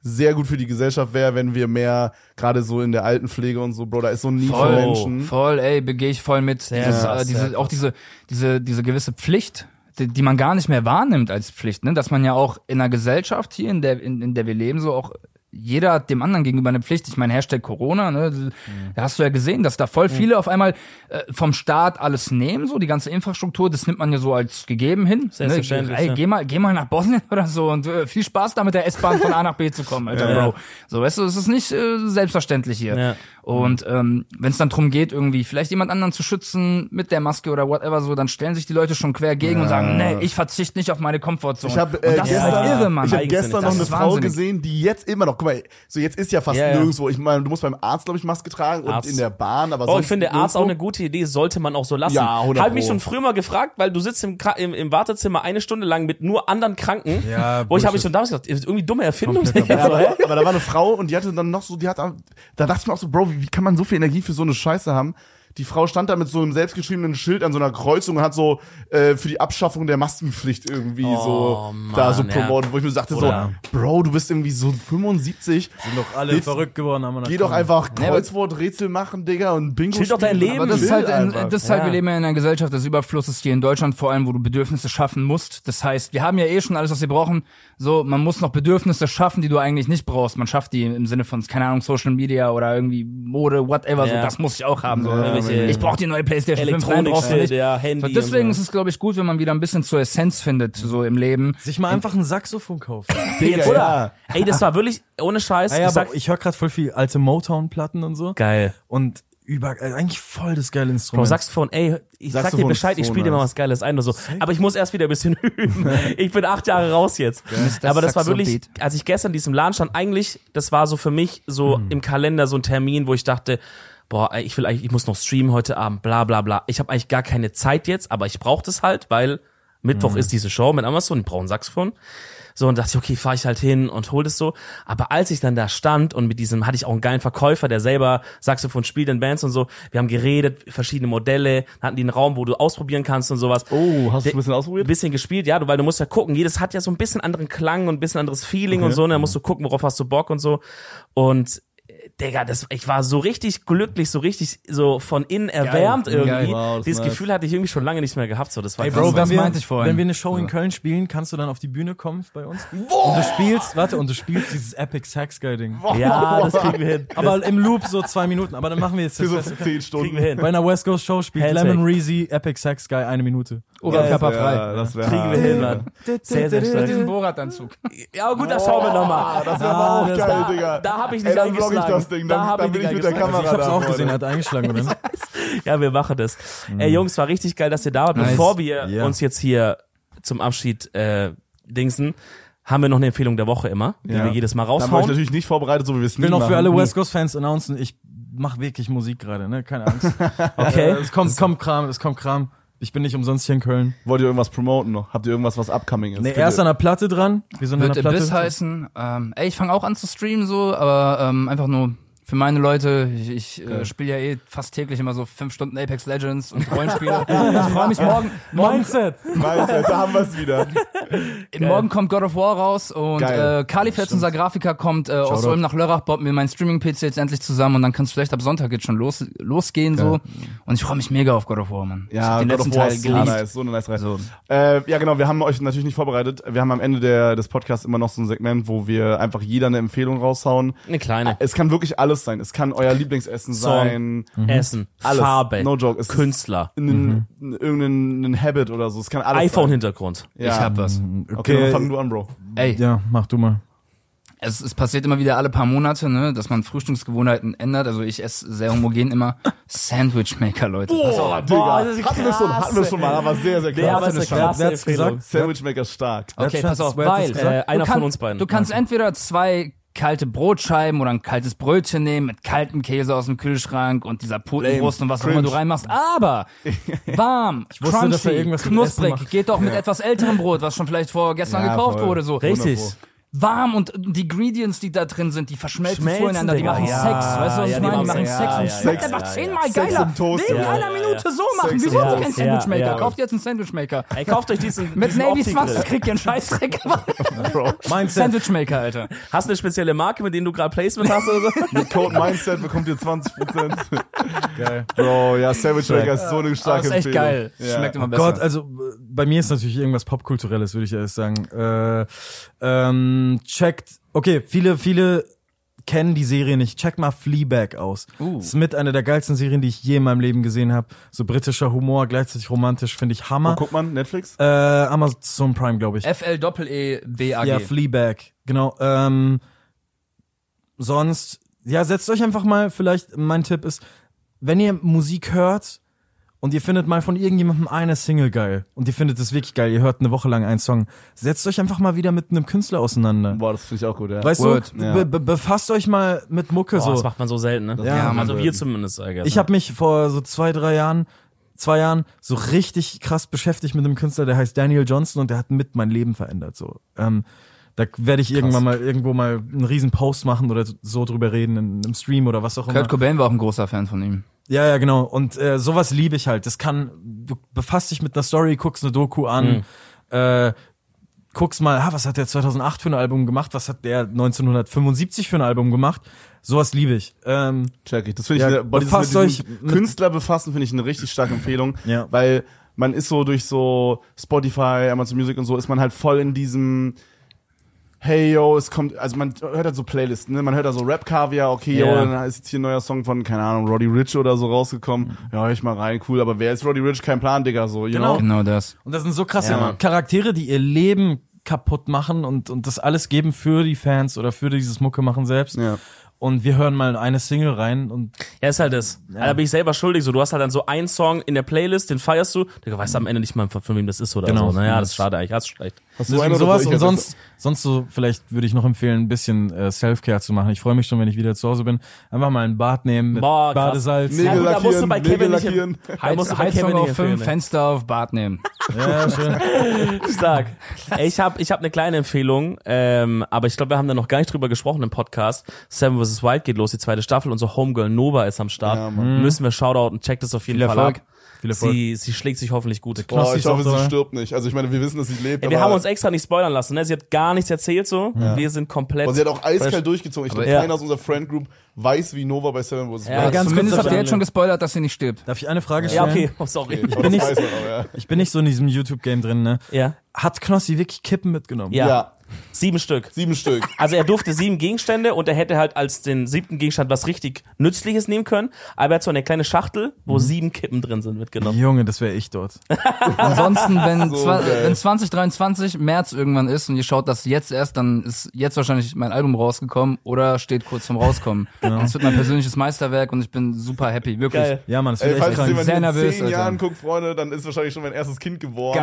sehr gut für die Gesellschaft wäre, wenn wir mehr, gerade so in der Altenpflege und so, Bro, da ist so ein Need Voll, für Menschen. voll, ey, begehe ich voll mit. Sehr Dieses, krass, äh, diese, sehr auch diese, diese, diese gewisse Pflicht, die, die man gar nicht mehr wahrnimmt als Pflicht, ne, dass man ja auch in einer Gesellschaft hier, in der, in, in der wir leben, so auch jeder hat dem anderen gegenüber eine Pflicht. Ich meine, Hashtag Corona, ne, mhm. da hast du ja gesehen, dass da voll viele mhm. auf einmal äh, vom Staat alles nehmen, so die ganze Infrastruktur, das nimmt man ja so als gegeben hin. Selbstverständlich, ne? Ey, ja. geh mal, geh mal nach Bosnien oder so und äh, viel Spaß da mit der S-Bahn von A nach B zu kommen, Alter, ja. Bro. So, weißt du, es ist nicht äh, selbstverständlich hier. Ja. Und ähm, wenn es dann drum geht, irgendwie vielleicht jemand anderen zu schützen mit der Maske oder whatever, so, dann stellen sich die Leute schon quer gegen ja. und sagen, nee, ich verzichte nicht auf meine Komfortzone. Ich habe und äh, das gestern, ist halt irre, Mann. ich hab gestern noch Das eine ist Frau wahnsinnig. gesehen, die jetzt immer noch, guck mal, so jetzt ist ja fast Ja, ja. nirgendwo. Ich meine, du musst beim Arzt, glaube ich, Maske tragen Arzt. und in der Bahn, aber Oh, sonst ich finde, der Arzt auch nirgendwo. eine gute Idee, sollte man auch so lassen. Ja, hundert Habe mich Pro. schon früher mal gefragt, weil du sitzt im, Kra- im, im Wartezimmer eine Stunde lang mit nur anderen Kranken. Ja, wo ich habe mich Bullshit. schon damals gedacht, ist irgendwie dumme Erfindung. Kompletter Ja, aber, aber da war eine Frau und die hatte dann noch so, die hat, da dachte ich mir auch so, Bro, wie, wie kann man so viel Energie für so eine Scheiße haben? Die Frau stand da mit so einem selbstgeschriebenen Schild an so einer Kreuzung und hat so äh, für die Abschaffung der Maskenpflicht irgendwie Oh, so Mann, da so ja. promoten, wo ich mir sagte Oder- so, Bro, du bist irgendwie so fünfundsiebzig, Sind doch alle Willst- verrückt geworden. Haben wir geh doch einfach Nee, aber- Kreuzworträtsel machen, Digga, und Bingo Chill doch dein spielen. Leben. Aber das ist Chill halt, ein, einfach. das ist halt, Ja. wir leben ja in einer Gesellschaft des Überflusses hier in Deutschland, vor allem, wo du Bedürfnisse schaffen musst. Das heißt, wir haben ja eh schon alles, was wir brauchen. So, man muss noch Bedürfnisse schaffen, die du eigentlich nicht brauchst. Man schafft die im Sinne von, keine Ahnung, Social Media oder irgendwie Mode, whatever, so, Ja. das muss ich auch haben. So. Ja, Welche- Ich brauche die neue PlayStation fünf, nein, brauchst du Elektronik, nicht. ja, Handy. So, deswegen und ist es, glaube ich, gut, wenn man wieder ein bisschen zur Essenz findet, so im Leben. Sich mal einfach ein Saxophon kaufen. Digga, Jetzt, oder? ja. Ey, das war wirklich, ohne Scheiß, Ah ja, ich sag, aber ich höre gerade voll viel alte Motown-Platten und so. geil. Und über, äh, eigentlich voll das geile Bro, Instrument. Saxophon, ey, ich sag dir Saxophon Bescheid, ist ich so spiele dir mal nice. was Geiles ein oder so. Aber ich muss erst wieder ein bisschen üben. Ich bin acht Jahre raus jetzt. Mister Aber das war wirklich, Saxo-Beat. als ich gestern in diesem Laden stand, eigentlich, das war so für mich so im Kalender so ein Termin, wo ich dachte, boah, ey, ich will eigentlich, ich muss noch streamen heute Abend, bla bla bla. Ich habe eigentlich gar keine Zeit jetzt, aber ich brauche das halt, weil Mittwoch ist diese Show mit Amazon, ich brauche ein Saxophon. So, und dachte ich, okay, fahr ich halt hin und hol das so. Aber als ich dann da stand und mit diesem, hatte ich auch einen geilen Verkäufer, der selber Saxophon spielt in Bands und so. Wir haben geredet, verschiedene Modelle, hatten die einen Raum, wo du ausprobieren kannst und sowas. Oh, hast du Der- ein bisschen Ein ausprobiert? bisschen gespielt, ja, du, weil du musst ja gucken, jedes hat ja so ein bisschen anderen Klang und ein bisschen anderes Feeling und so, und dann musst du gucken, worauf hast du Bock und so. Und äh, Digga, das, ich war so richtig glücklich, so richtig so von innen erwärmt Geil. irgendwie. Geil. Wow, das ist Dieses nice. Gefühl hatte ich irgendwie schon lange nicht mehr gehabt. So, das war Ey krass. Bro, Das wenn wir, meinte ich vorhin. wenn wir eine Show in Köln spielen, kannst du dann auf die Bühne kommen bei uns? Und du spielst, warte, und du spielst dieses Epic Sax Guy Ding. Ja, das kriegen wir hin. Aber im Loop so zwei Minuten, aber dann machen wir jetzt Für so das. zehn Kriegen Stunden. wir hin. Bei einer West Coast Show spielt Handshake. Lemon Reezy Epic Sax Guy eine Minute. Oberkörperfrei. Ja, das wäre Kriegen wir hin, Mann. Sehr, sehr Mit stark. diesem Borat-Anzug. Ja, gut, da schauen wir nochmal. Das wäre aber auch das- geil, da, Digga. da habe ich Ey, nicht dann vlog ich eingeschlagen. das Ding, da dann, hab dann bin ich nicht mit der eingeschlagen. Kamera Ich hab's da. auch Freunde. gesehen, er hat eingeschlagen, oder? Ja, wir machen das. Ey, Jungs, war richtig geil, dass ihr da wart. Nice. Bevor wir Ja. uns jetzt hier zum Abschied äh, dingsen, haben wir noch eine Empfehlung der Woche immer, die Ja. wir jedes Mal Da war ich raushauen. natürlich nicht vorbereitet, so wie wir es Ich will nie noch machen. für alle West Coast Fans announcen, ich mach wirklich Musik gerade, ne? Keine Angst. Okay. Äh, es kommt, kommt Kram, es kommt Kram. Ich bin nicht umsonst hier in Köln. Wollt ihr irgendwas promoten noch? Habt ihr irgendwas, was upcoming ist? Nee, er ist an der Platte dran. Wir sind an Wird der Platte. Abyss heißen. Ähm, ey, ich fange auch an zu streamen so, aber ähm, einfach nur für meine Leute. Ich, ich äh, spiele ja eh fast täglich immer so fünf Stunden Apex Legends und Rollenspiele. Ich freue mich morgen. Morgen, Mindset. Mindset, da haben wir es wieder. morgen kommt God of War raus und Geil. äh, Kalifetz, unser Grafiker, kommt äh, aus Shoutout. Ulm nach Lörrach, baut mir meinen Streaming-P C jetzt endlich zusammen und dann kann es vielleicht ab Sonntag jetzt schon los, losgehen so. Und ich freue mich mega auf God of War, Mann. ich Ja, hab den God of letzten War Teil ist so geliebt. nice, so eine nice Reihe. So. Äh, ja, genau, wir haben euch natürlich nicht vorbereitet. Wir haben am Ende der, des Podcasts immer noch so ein Segment, wo wir einfach jeder eine Empfehlung raushauen. Eine kleine. Es kann wirklich alles sein. Es kann euer Lieblingsessen Song. sein. Essen, Alles. Farbe, No joke. Es ist Künstler, Ein, irgendein ein Habit oder so. Es kann alles sein. iPhone-Hintergrund. Ja. Ich hab was. Okay, dann fang du an, Bro. Ey, Ja, mach du mal. Es, es passiert immer wieder alle paar Monate, ne, dass man Frühstücksgewohnheiten ändert. Also ich esse sehr homogen immer Sandwichmaker, Leute. Pass auf. Boah, Digga. das ist hatten wir schon, krass, hatten wir schon mal, aber sehr, sehr krass. Ja, aber es ist eine krasse Wer hat's Empfehlung. gesagt? Sandwichmaker stark. Okay, Wer pass hat's- auf, wer hat's weil gesagt? Äh, einer du kann- von uns beiden. Du kannst entweder zwei kalte Brotscheiben oder ein kaltes Brötchen nehmen mit kaltem Käse aus dem Kühlschrank und dieser Putenbrust und was auch immer Cringe. du reinmachst. Aber warm, wusste, dass er crunchy, irgendwas mit Essen knusprig, macht. geht doch mit etwas älterem Brot, was schon vielleicht vor gestern Ja, gekauft voll. wurde. So. Richtig. Wundervoll. warm und die Ingredients, die da drin sind, die verschmelzen Schmelzen, zueinander, die Digga. machen Ja, Sex, weißt du, was ja, ich die meine? Die machen machen Sex, Sex ja, und ja, schmeckt ja, einfach ja, zehnmal Sex geiler. im Toast, Wegen ja, einer ja, Minute ja. so machen. Sex Wieso im habt ihr keinen Toast. Sandwichmaker? Ja, ja. Kauft jetzt einen Sandwichmaker. Ey, kauft euch diesen, Mit diesen Navy Opti-Grill. zwanzig kriegt ihr einen Scheißdreck. Mindset. Sandwichmaker, Alter. Hast du eine spezielle Marke, mit denen du gerade Placement hast oder so? Mit Code Mindset bekommt ihr zwanzig Prozent. Geil. Bro, ja, Sandwich Maker ist so eine Aber starke ist echt Empfehlung. geil. Ja. Schmeckt immer besser. Gott, also äh, bei mir ist natürlich irgendwas Popkulturelles, würde ich erst sagen. Äh, ähm, checkt, okay, viele, viele kennen die Serie nicht. Check mal Fleabag aus. Uh. Das ist mit einer der geilsten Serien, die ich je in meinem Leben gesehen habe. So britischer Humor, gleichzeitig romantisch, finde ich Hammer. Wo guckt man? Netflix? Äh, Amazon Prime, glaube ich. F L E E B A G. Ja, Fleabag, genau. Ähm, sonst, ja, setzt euch einfach mal, vielleicht, mein Tipp ist, wenn ihr Musik hört und ihr findet mal von irgendjemandem eine Single geil und ihr findet es wirklich geil, ihr hört eine Woche lang einen Song, setzt euch einfach mal wieder mit einem Künstler auseinander. Boah, das finde ich auch gut, ja. Weißt Word. du, Ja. be be befasst euch mal mit Mucke Boah, das so. macht man so selten, ne? Ja, man also selten. wir zumindest, I guess. Ich habe mich vor so zwei, drei Jahren, zwei Jahren so richtig krass beschäftigt mit einem Künstler, der heißt Daniel Johnston und der hat mit mein Leben verändert. So, ähm, da werde ich irgendwann mal irgendwo mal einen riesen Post machen oder so drüber reden in einem Stream oder was auch immer. Kurt Cobain war auch ein großer Fan von ihm. Ja, ja, genau. Und äh, sowas liebe ich halt. Das kann, du befasst dich mit einer Story, guckst eine Doku an, Mhm. äh, guckst mal, ah, was hat der zweitausendacht für ein Album gemacht, was hat der neunzehnhundertfünfundsiebzig für ein Album gemacht. Sowas liebe ich. Ähm, Check ich. Das finde ich, Ja, eine, bei befasst diesem, mit euch diesem mit- Künstler befassen, finde ich eine richtig starke Empfehlung. Ja. Weil man ist so durch so Spotify, Amazon Music und so, ist man halt voll in diesem hey, yo, es kommt, also man hört halt so Playlisten, ne? Man hört da so Rap-Kaviar, okay, yo, Ja. dann ist jetzt hier ein neuer Song von, keine Ahnung, Roddy Ricch oder so rausgekommen. Ja, hör ich mal rein, cool, aber wer ist Roddy Ricch? Kein Plan, Digga, so, you Genau. know? Genau das. und das sind so krasse Ja, Mann. Charaktere, die ihr Leben kaputt machen und, und das alles geben für die Fans oder für dieses Mucke machen selbst. Ja. Und wir hören mal eine Single rein und Ja, ist halt das. Da bin ich selber schuldig. So, du hast halt dann so einen Song in der Playlist, den feierst du. Du weißt am Ende nicht mal, von, von wem das ist oder Genau. so. Naja, das ist schade eigentlich. Hast du recht. Hast du deswegen einen oder sowas soll ich und jetzt? sonst, sonst so, vielleicht würde ich noch empfehlen, ein bisschen äh, Self-Care zu machen. Ich freue mich schon, wenn ich wieder zu Hause bin. Einfach mal ein Bad nehmen mit Boah, krass. Badesalz. Nägel Ja, gut, da musst du lackieren, bei Nägel Kevin nicht- lackieren. Da musst du bei Heizung Kevin nicht auf fünf, empfehlen. Fenster auf Bad nehmen. Ja, schön. Stark. Ey, ich habe ich hab eine kleine Empfehlung, ähm, aber ich glaube, wir haben da noch gar nicht drüber gesprochen im Podcast. Seven versus. Wild geht los, die zweite Staffel. Unsere Homegirl Nova ist am Start. Ja, Mann. Müssen wir Shoutouten, checkt es auf jeden Viel Fall Erfolg. ab. Viel Erfolg. Sie, sie schlägt sich hoffentlich gut. Boah, Knossi ich hoffe, ist auch sie dabei. stirbt nicht. Also ich meine, wir wissen, dass sie lebt. Ey, wir aber haben uns extra nicht spoilern lassen, ne? Sie hat gar nichts erzählt so. Wir sind komplett. aber sie hat auch eiskalt fresh. durchgezogen. Ich glaube, Ja. keiner aus unserer Friend Group weiß, wie Nova bei Seven versus. Ja, Wild ganz Zumindest kurz habt ihr jetzt davon- schon gespoilert, dass sie nicht stirbt. Darf ich eine Frage Ja, stellen? okay. Oh, sorry. ist. bin nicht- Das weiß man aber, ja. Ich bin nicht so in diesem YouTube-Game drin, ne? Ja. Hat Knossi wirklich Kippen mitgenommen? Ja. Ja, Sieben Stück. sieben Stück. Also er durfte sieben Gegenstände und er hätte halt als den siebten Gegenstand was richtig Nützliches nehmen können. Aber er hat so eine kleine Schachtel, wo sieben Kippen drin sind, mitgenommen. Junge, das wäre ich dort. Ansonsten, wenn, So zwa- geil. wenn zwanzig dreiundzwanzig März irgendwann ist und ihr schaut das jetzt erst, dann ist jetzt wahrscheinlich mein Album rausgekommen oder steht kurz vorm Rauskommen. Genau. Das wird mein persönliches Meisterwerk und ich bin super happy, wirklich. Geil. Ja, Mann, das Ey, wird falls echt es krank. jemand Sehr in nervös, zehn Alter. Jahren guckt, Freunde, dann ist wahrscheinlich schon mein erstes Kind geworden.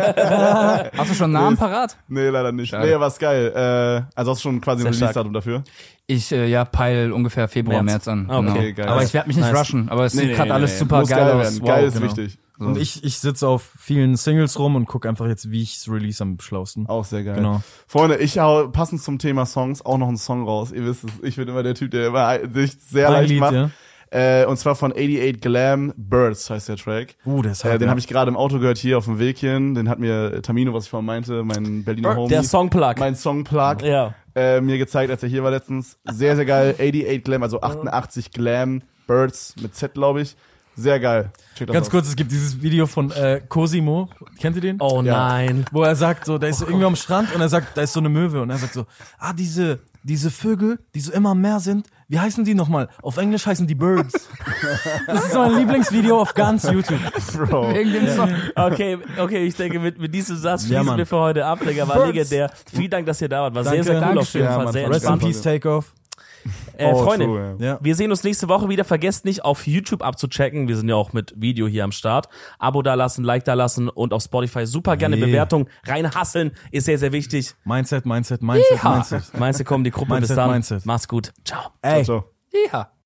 Geil. Hast du schon einen Namen parat? Nee, leider nicht. Schade. Nee, war's geil. Äh, also hast du schon quasi ein Sehr stark. Release-Datum dafür? Ich, äh, ja, peil ungefähr Februar, März. März, an. Ah, okay, genau. geil. Aber ich werde mich nicht Nice. rushen, aber es Nee, sieht nee, gerade nee, alles nee. super Muss geil, geil aus. werden. Wow. Geil ist genau. wichtig. So. Und ich, ich sitze auf vielen Singles rum und gucke einfach jetzt, wie ich's release am schlausten. Auch sehr geil. Genau. Freunde, ich hau passend zum Thema Songs auch noch einen Song raus. Ihr wisst es, ich bin immer der Typ, der immer sich sehr Ein leicht Lied, macht. ja. Äh, und zwar von achtundachtzig Glam, Birds heißt der Track. Uh, der ist Äh, hart, den ja. habe ich gerade im Auto gehört, hier auf dem Weg hin. Den hat mir Tamino, was ich vorhin meinte, mein Berliner Homie, Der Songplug. mein Songplug, Ja. äh, mir gezeigt, als er hier war letztens. Sehr, sehr geil. achtundachtzig Glam, also achtundachtzig Glam, Birds mit Z, glaube ich. Sehr geil. Check das Ganz aus. kurz, es gibt dieses Video von äh, Cosimo. Kennt ihr den? Oh Ja. nein. Wo er sagt, so, der ist so irgendwie am Strand und er sagt, da ist so eine Möwe und er sagt so, ah, diese, diese Vögel, die so immer mehr sind, wie heißen die nochmal? Auf Englisch heißen die Birds. Das ist mein Lieblingsvideo auf ganz YouTube. Bro. Wegen dem Song. Okay, okay, ich denke, mit, mit diesem Satz Ja, schließen Mann. wir für heute ab, Digga. War Birds. legendär. Vielen Dank, dass ihr da wart. War Danke. sehr, sehr cool auf Dankeschön. jeden Ja, Fall. Mann, Sehr voll Rest in entspannt. Peace, Takeoff. Äh, Oh, Freunde, true, ja. Ja. wir sehen uns nächste Woche wieder. Vergesst nicht, auf YouTube abzuchecken. Wir sind ja auch mit Video hier am Start. Abo da lassen, Like da lassen und auf Spotify super gerne Nee. Bewertung reinhasseln. Ist sehr, sehr wichtig. Mindset, Mindset, Mindset, Ha. Mindset. Meinst du, kommen die Gruppe bis Mindset, dann. Mindset. Mach's gut. Ciao. Ey. Ciao. Ja.